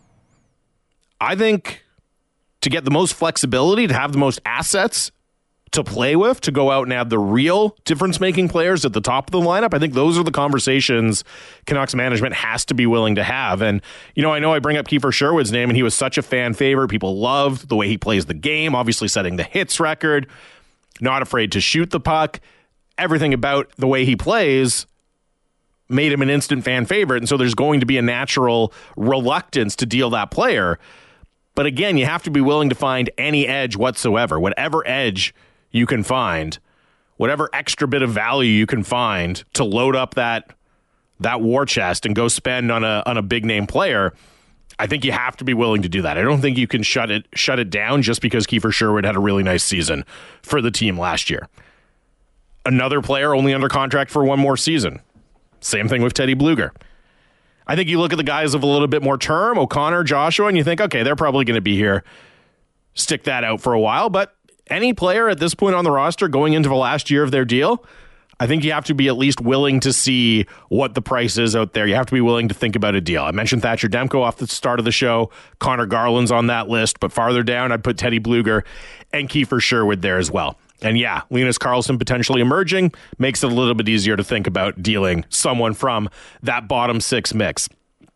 I think to get the most flexibility, to have the most assets to play with, to go out and have the real difference-making players at the top of the lineup, I think those are the conversations Canucks management has to be willing to have. And, I know I bring up Kiefer Sherwood's name, and he was such a fan favorite. People loved the way he plays the game, obviously setting the hits record, not afraid to shoot the puck. Everything about the way he plays made him an instant fan favorite, and so there's going to be a natural reluctance to deal that player. But again, you have to be willing to find any edge whatsoever, whatever edge you can find, whatever extra bit of value you can find to load up that war chest and go spend on a big name player. I think you have to be willing to do that. I don't think you can shut it down just because Kiefer Sherwood had a really nice season for the team last year. Another player only under contract for one more season. Same thing with Teddy Blueger. I think you look at the guys of a little bit more term, O'Connor, Joshua, and you think, okay, they're probably going to be here. Stick that out for a while. But any player at this point on the roster going into the last year of their deal, I think you have to be at least willing to see what the price is out there. You have to be willing to think about a deal. I mentioned Thatcher Demko off the start of the show. Connor Garland's on that list. But farther down, I'd put Teddy Blueger and Kiefer Sherwood there as well. And yeah, Linus Karlsson potentially emerging makes it a little bit easier to think about dealing someone from that bottom six mix.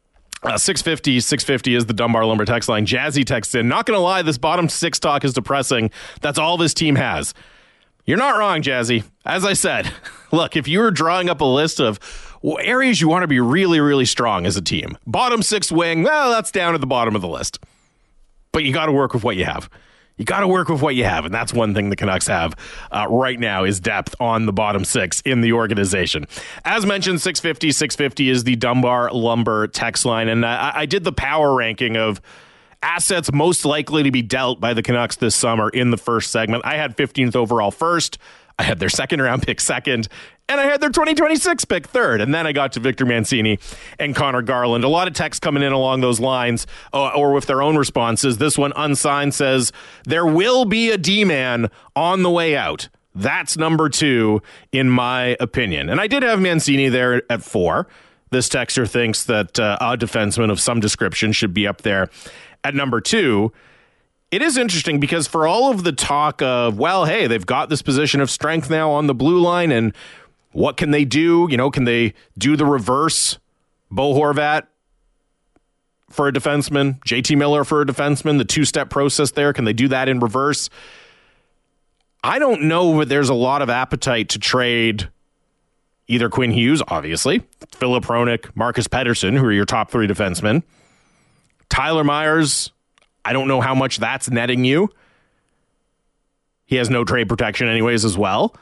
650 is the Dunbar Lumber text line. Jazzy texts in, not going to lie, this bottom six talk is depressing. That's all this team has. You're not wrong, Jazzy. As I said, look, if you were drawing up a list of areas you want to be really, really strong as a team, bottom six wing, well, that's down at the bottom of the list. But you got to work with what you have. You got to work with what you have, and that's one thing the Canucks have right now is depth on the bottom six in the organization. As mentioned, 650 is the Dunbar Lumber text line, and I did the power ranking of assets most likely to be dealt by the Canucks this summer in the first segment. I had 15th overall first. I had their second-round pick second, and I had their 2026 pick third. And then I got to Victor Mancini and Connor Garland. A lot of texts coming in along those lines or with their own responses. This one, unsigned, says, there will be a D-man on the way out. That's number 2, in my opinion. And I did have Mancini there at 4. This texter thinks that a defenseman of some description should be up there at number 2. It is interesting because for all of the talk of, well, hey, they've got this position of strength now on the blue line, and what can they do? Can they do the reverse Bo Horvat for a defenseman, JT Miller for a defenseman, the two-step process there? Can they do that in reverse? I don't know that there's a lot of appetite to trade either Quinn Hughes, obviously, Filip Hronek, Marcus Pettersson, who are your top 3 defensemen. Tyler Myers, I don't know how much that's netting you. He has no trade protection anyways as well.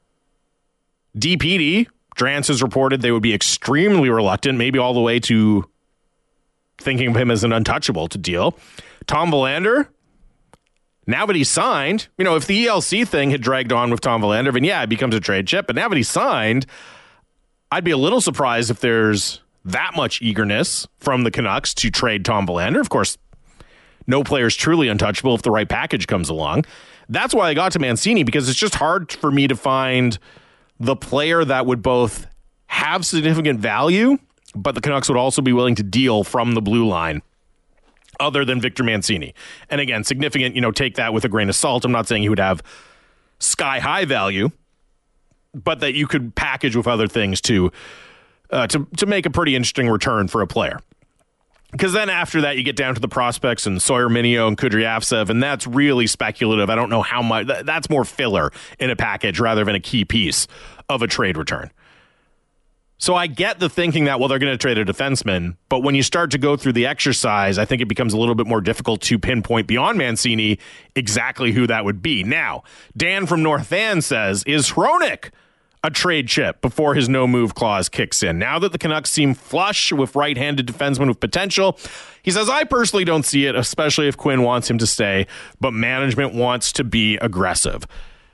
DPD, Drance has reported they would be extremely reluctant, maybe all the way to thinking of him as an untouchable to deal. Tom Willander, now that he's signed, if the ELC thing had dragged on with Tom Willander, then yeah, it becomes a trade chip. But now that he's signed, I'd be a little surprised if there's that much eagerness from the Canucks to trade Tom Willander. Of course, no player is truly untouchable if the right package comes along. That's why I got to Mancini, because it's just hard for me to find the player that would both have significant value, but the Canucks would also be willing to deal from the blue line other than Victor Mancini. And again, significant, take that with a grain of salt. I'm not saying he would have sky-high value, but that you could package with other things to make a pretty interesting return for a player. Because then after that, you get down to the prospects and Sawyer Minio and Kudryavtsev, and that's really speculative. I don't know how much. That's more filler in a package rather than a key piece of a trade return. So I get the thinking that, well, they're going to trade a defenseman, but when you start to go through the exercise, I think it becomes a little bit more difficult to pinpoint beyond Mancini exactly who that would be. Now, Dan from North Van says, is Hronek a trade chip before his no-move clause kicks in? Now that the Canucks seem flush with right-handed defensemen with potential, he says, I personally don't see it, especially if Quinn wants him to stay, but management wants to be aggressive.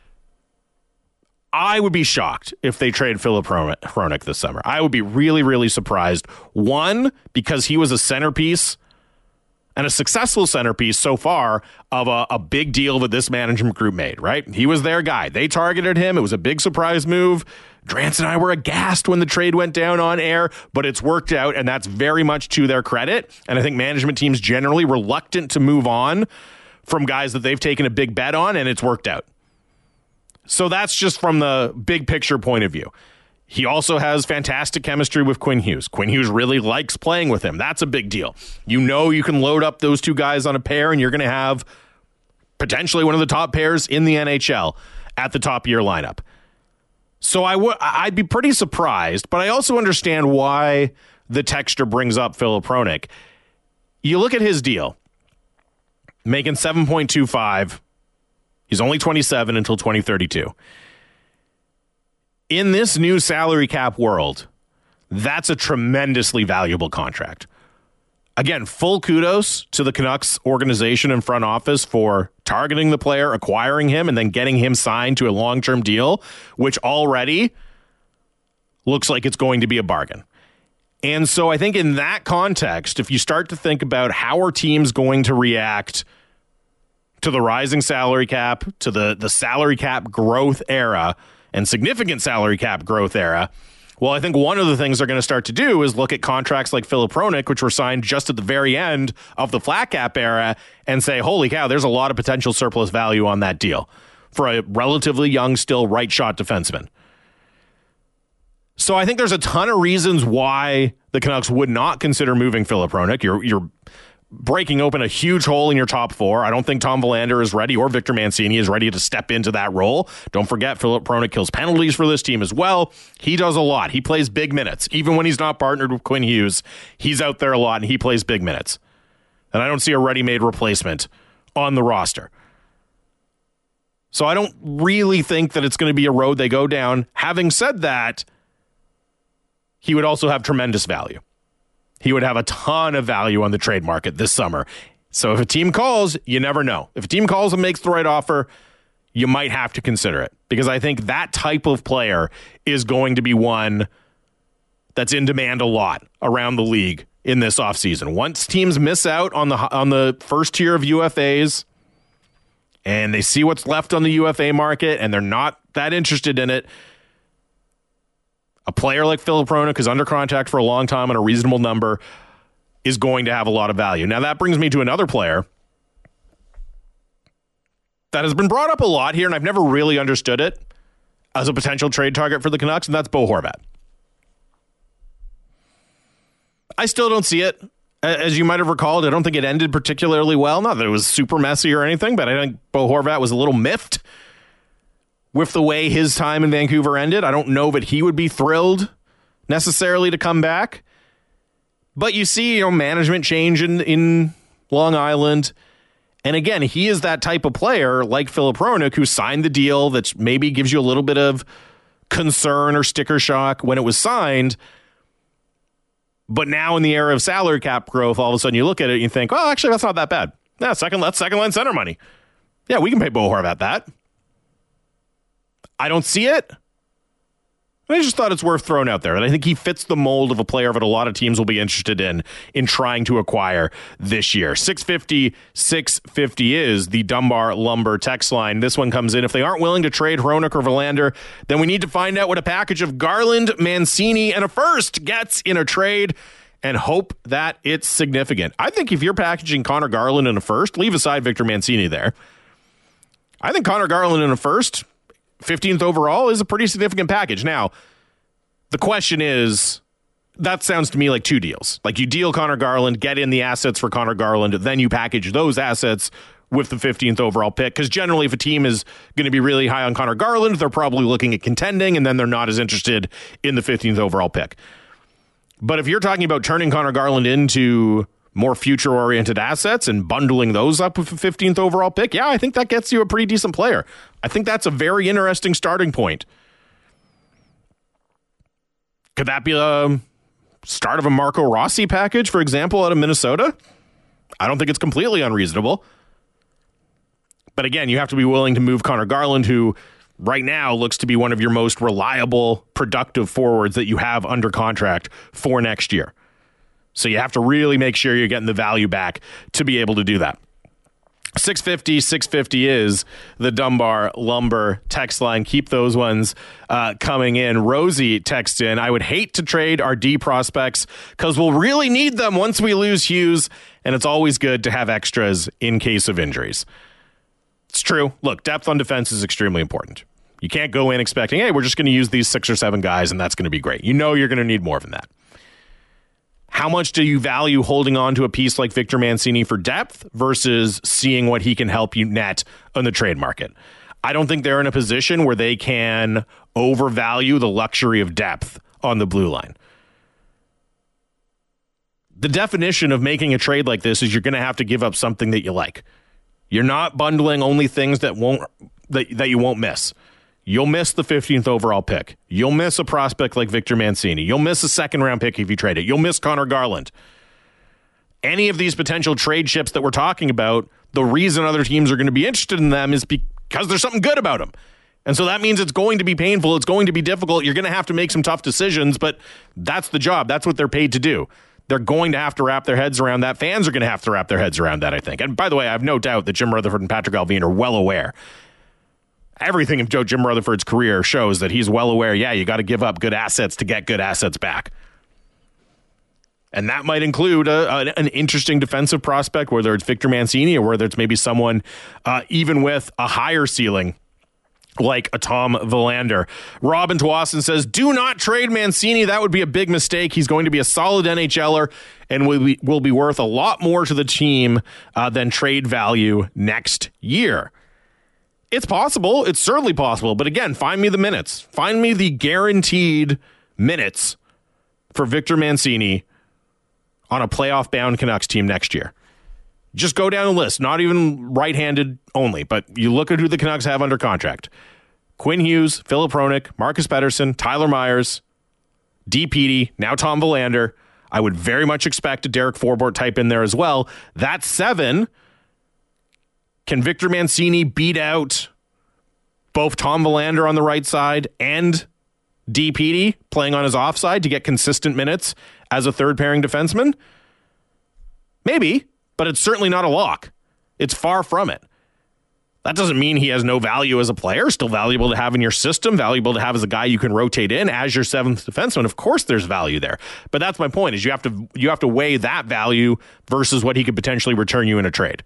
I would be shocked if they trade Filip Hronek this summer. I would be really, really surprised. One, because he was a centerpiece and a successful centerpiece so far of a big deal that this management group made, right? He was their guy. They targeted him. It was a big surprise move. Drance and I were aghast when the trade went down on air, but it's worked out, and that's very much to their credit. And I think management teams generally reluctant to move on from guys that they've taken a big bet on, and it's worked out. So that's just from the big picture point of view. He also has fantastic chemistry with Quinn Hughes. Quinn Hughes really likes playing with him. That's a big deal. You know you can load up those two guys on a pair, and you're going to have potentially one of the top pairs in the NHL at the top of your lineup. So I'd be pretty surprised, but I also understand why the texter brings up Filip Hronek. You look at his deal, making $7.25. He's only 27 until 2032. In this new salary cap world, that's a tremendously valuable contract. Again, full kudos to the Canucks organization and front office for targeting the player, acquiring him, and then getting him signed to a long-term deal, which already looks like it's going to be a bargain. And so I think in that context, if you start to think about how are teams going to react to the rising salary cap, to the salary cap growth era, and significant salary cap growth era, well, I think one of the things they're going to start to do is look at contracts like Filip Hronek, which were signed just at the very end of the flat cap era, and say, holy cow, there's a lot of potential surplus value on that deal for a relatively young, still right-shot defenseman. So I think there's a ton of reasons why the Canucks would not consider moving Filip Hronek. You're breaking open a huge hole in your top four. I don't think Tom Willander is ready, or Victor Mancini is ready to step into that role. Don't forget, Filip Hronek kills penalties for this team as well. He does a lot. He plays big minutes. Even when he's not partnered with Quinn Hughes, he's out there a lot, and he plays big minutes. And I don't see a ready-made replacement on the roster. So I don't really think that it's going to be a road they go down. Having said that, he would also have tremendous value. He would have a ton of value on the trade market this summer. So if a team calls, you never know. If a team calls and makes the right offer, you might have to consider it. Because I think that type of player is going to be one that's in demand a lot around the league in this offseason. Once teams miss out on the first tier of UFAs and they see what's left on the UFA market and they're not that interested in it, a player like Filip Hronek is under contract for a long time on a reasonable number is going to have a lot of value. Now, that brings me to another player that has been brought up a lot here, and I've never really understood it as a potential trade target for the Canucks, and that's Bo Horvat. I still don't see it. As you might have recalled, I don't think it ended particularly well. Not that it was super messy or anything, but I think Bo Horvat was a little miffed with the way his time in Vancouver ended. I don't know that he would be thrilled necessarily to come back. But you see, management change in Long Island. And again, he is that type of player like Filip Hronek who signed the deal that maybe gives you a little bit of concern or sticker shock when it was signed. But now in the era of salary cap growth, all of a sudden you look at it and you think, well, actually, that's not that bad. Yeah, second line center money. Yeah, we can pay Bo Horvat that. I don't see it. I just thought it's worth throwing out there. And I think he fits the mold of a player that a lot of teams will be interested in trying to acquire this year. 650-650 is the Dunbar Lumber text line. This one comes in. If they aren't willing to trade Hronek or Willander, then we need to find out what a package of Garland, Mancini, and a first gets in a trade and hope that it's significant. I think if you're packaging Connor Garland in a first, leave aside Victor Mancini there. I think Connor Garland in a first 15th overall is a pretty significant package. Now, the question is, that sounds to me like two deals. Like you deal Connor Garland, get in the assets for Connor Garland, then you package those assets with the 15th overall pick. Because generally, if a team is going to be really high on Connor Garland, they're probably looking at contending, and then they're not as interested in the 15th overall pick. But if you're talking about turning Connor Garland into more future-oriented assets and bundling those up with a 15th overall pick, yeah, I think that gets you a pretty decent player. I think that's a very interesting starting point. Could that be a start of a Marco Rossi package, for example, out of Minnesota? I don't think it's completely unreasonable. But again, you have to be willing to move Connor Garland, who right now looks to be one of your most reliable, productive forwards that you have under contract for next year. So you have to really make sure you're getting the value back to be able to do that. 650 is the Dunbar Lumber text line. Keep those ones coming in. Rosie texts in, I would hate to trade our D prospects because we'll really need them once we lose Hughes, and it's always good to have extras in case of injuries. It's true. Look, depth on defense is extremely important. You can't go in expecting, hey, we're just going to use these 6 or 7 guys and that's going to be great. You know you're going to need more than that. How much do you value holding on to a piece like Victor Mancini for depth versus seeing what he can help you net on the trade market? I don't think they're in a position where they can overvalue the luxury of depth on the blue line. The definition of making a trade like this is you're going to have to give up something that you like. You're not bundling only things that you won't miss. You'll miss the 15th overall pick. You'll miss a prospect like Victor Mancini. You'll miss a second-round pick if you trade it. You'll miss Connor Garland. Any of these potential trade chips that we're talking about, the reason other teams are going to be interested in them is because there's something good about them. And so that means it's going to be painful. It's going to be difficult. You're going to have to make some tough decisions, but that's the job. That's what they're paid to do. They're going to have to wrap their heads around that. Fans are going to have to wrap their heads around that, I think. And by the way, I have no doubt that Jim Rutherford and Patrick Allvin are well aware. Everything of Jim Rutherford's career shows that he's well aware, yeah, you got to give up good assets to get good assets back. And that might include an interesting defensive prospect, whether it's Victor Mancini or whether it's maybe someone even with a higher ceiling like a Tom Verlander. Robin Twassen says, do not trade Mancini. That would be a big mistake. He's going to be a solid NHLer and will be worth a lot more to the team than trade value next year. It's possible. It's certainly possible. But again, find me the minutes. Find me the guaranteed minutes for Victor Mancini on a playoff-bound Canucks team next year. Just go down the list, not even right-handed only, but you look at who the Canucks have under contract. Quinn Hughes, Filip Hronek, Marcus Pettersson, Tyler Myers, D. Petey, now Tom Verlander. I would very much expect a Derek Forbort type in there as well. That's 7. Can Victor Mancini beat out both Tom Verlander on the right side and D. Petey playing on his offside to get consistent minutes as a third-pairing defenseman? Maybe, but it's certainly not a lock. It's far from it. That doesn't mean he has no value as a player. Still valuable to have in your system, valuable to have as a guy you can rotate in as your 7th defenseman. Of course there's value there. But that's my point, is you have to weigh that value versus what he could potentially return you in a trade.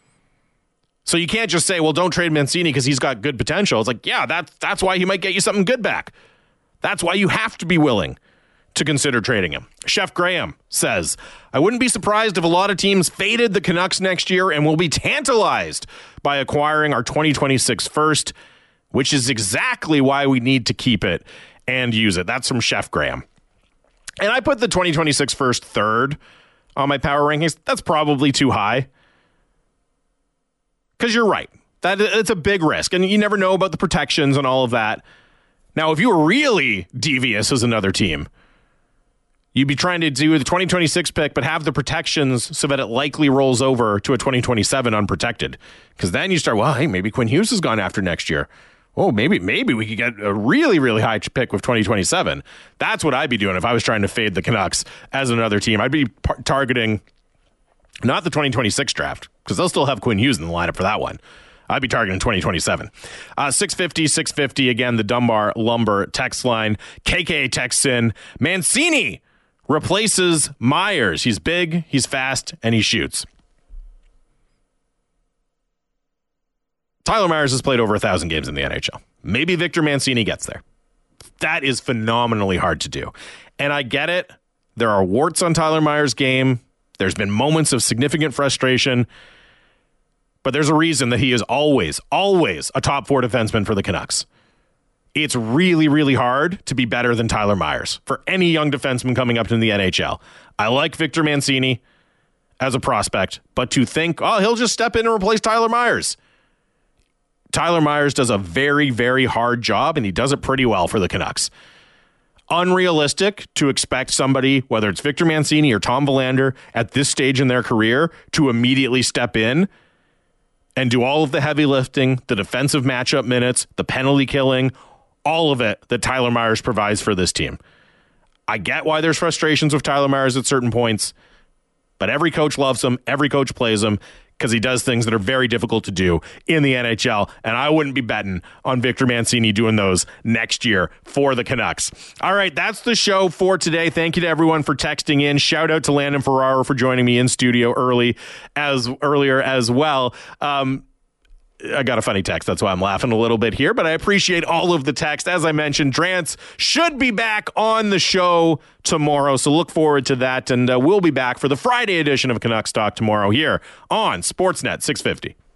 So you can't just say, well, don't trade Mancini because he's got good potential. It's like, yeah, that's why he might get you something good back. That's why you have to be willing to consider trading him. Chef Graham says, I wouldn't be surprised if a lot of teams faded the Canucks next year and will be tantalized by acquiring our 2026 first, which is exactly why we need to keep it and use it. That's from Chef Graham. And I put the 2026 first third on my power rankings. That's probably too high. Because you're right. It's a big risk, and you never know about the protections and all of that. Now, if you were really devious as another team, you'd be trying to do the 2026 pick, but have the protections so that it likely rolls over to a 2027 unprotected. Because then you start, well, hey, maybe Quinn Hughes is gone after next year. Oh, maybe we could get a really, really high pick with 2027. That's what I'd be doing if I was trying to fade the Canucks as another team. I'd be targeting not the 2026 draft, because they'll still have Quinn Hughes in the lineup for that one. I'd be targeting 2027. 650, again, the Dunbar Lumber text line. KK texts in, Mancini replaces Myers. He's big, he's fast, and he shoots. Tyler Myers has played over 1,000 games in the NHL. Maybe Victor Mancini gets there. That is phenomenally hard to do. And I get it. There are warts on Tyler Myers' game. There's been moments of significant frustration. But there's a reason that he is always a top 4 defenseman for the Canucks. It's really, really hard to be better than Tyler Myers for any young defenseman coming up in the NHL. I like Victor Mancini as a prospect, but to think, oh, he'll just step in and replace Tyler Myers. Tyler Myers does a very, very hard job, and he does it pretty well for the Canucks. Unrealistic to expect somebody, whether it's Victor Mancini or Tom Willander, at this stage in their career to immediately step in and do all of the heavy lifting, the defensive matchup minutes, the penalty killing, all of it that Tyler Myers provides for this team. I get why there's frustrations with Tyler Myers at certain points, but every coach loves him, every coach plays him, because he does things that are very difficult to do in the NHL, and I wouldn't be betting on Victor Mancini doing those next year for the Canucks. All right, that's the show for today. Thank you to everyone for texting in. Shout out to Landon Ferraro for joining me in studio earlier as well. I got a funny text. That's why I'm laughing a little bit here, but I appreciate all of the text. As I mentioned, Drance should be back on the show tomorrow, so look forward to that, and we'll be back for the Friday edition of Canucks Talk tomorrow here on Sportsnet 650.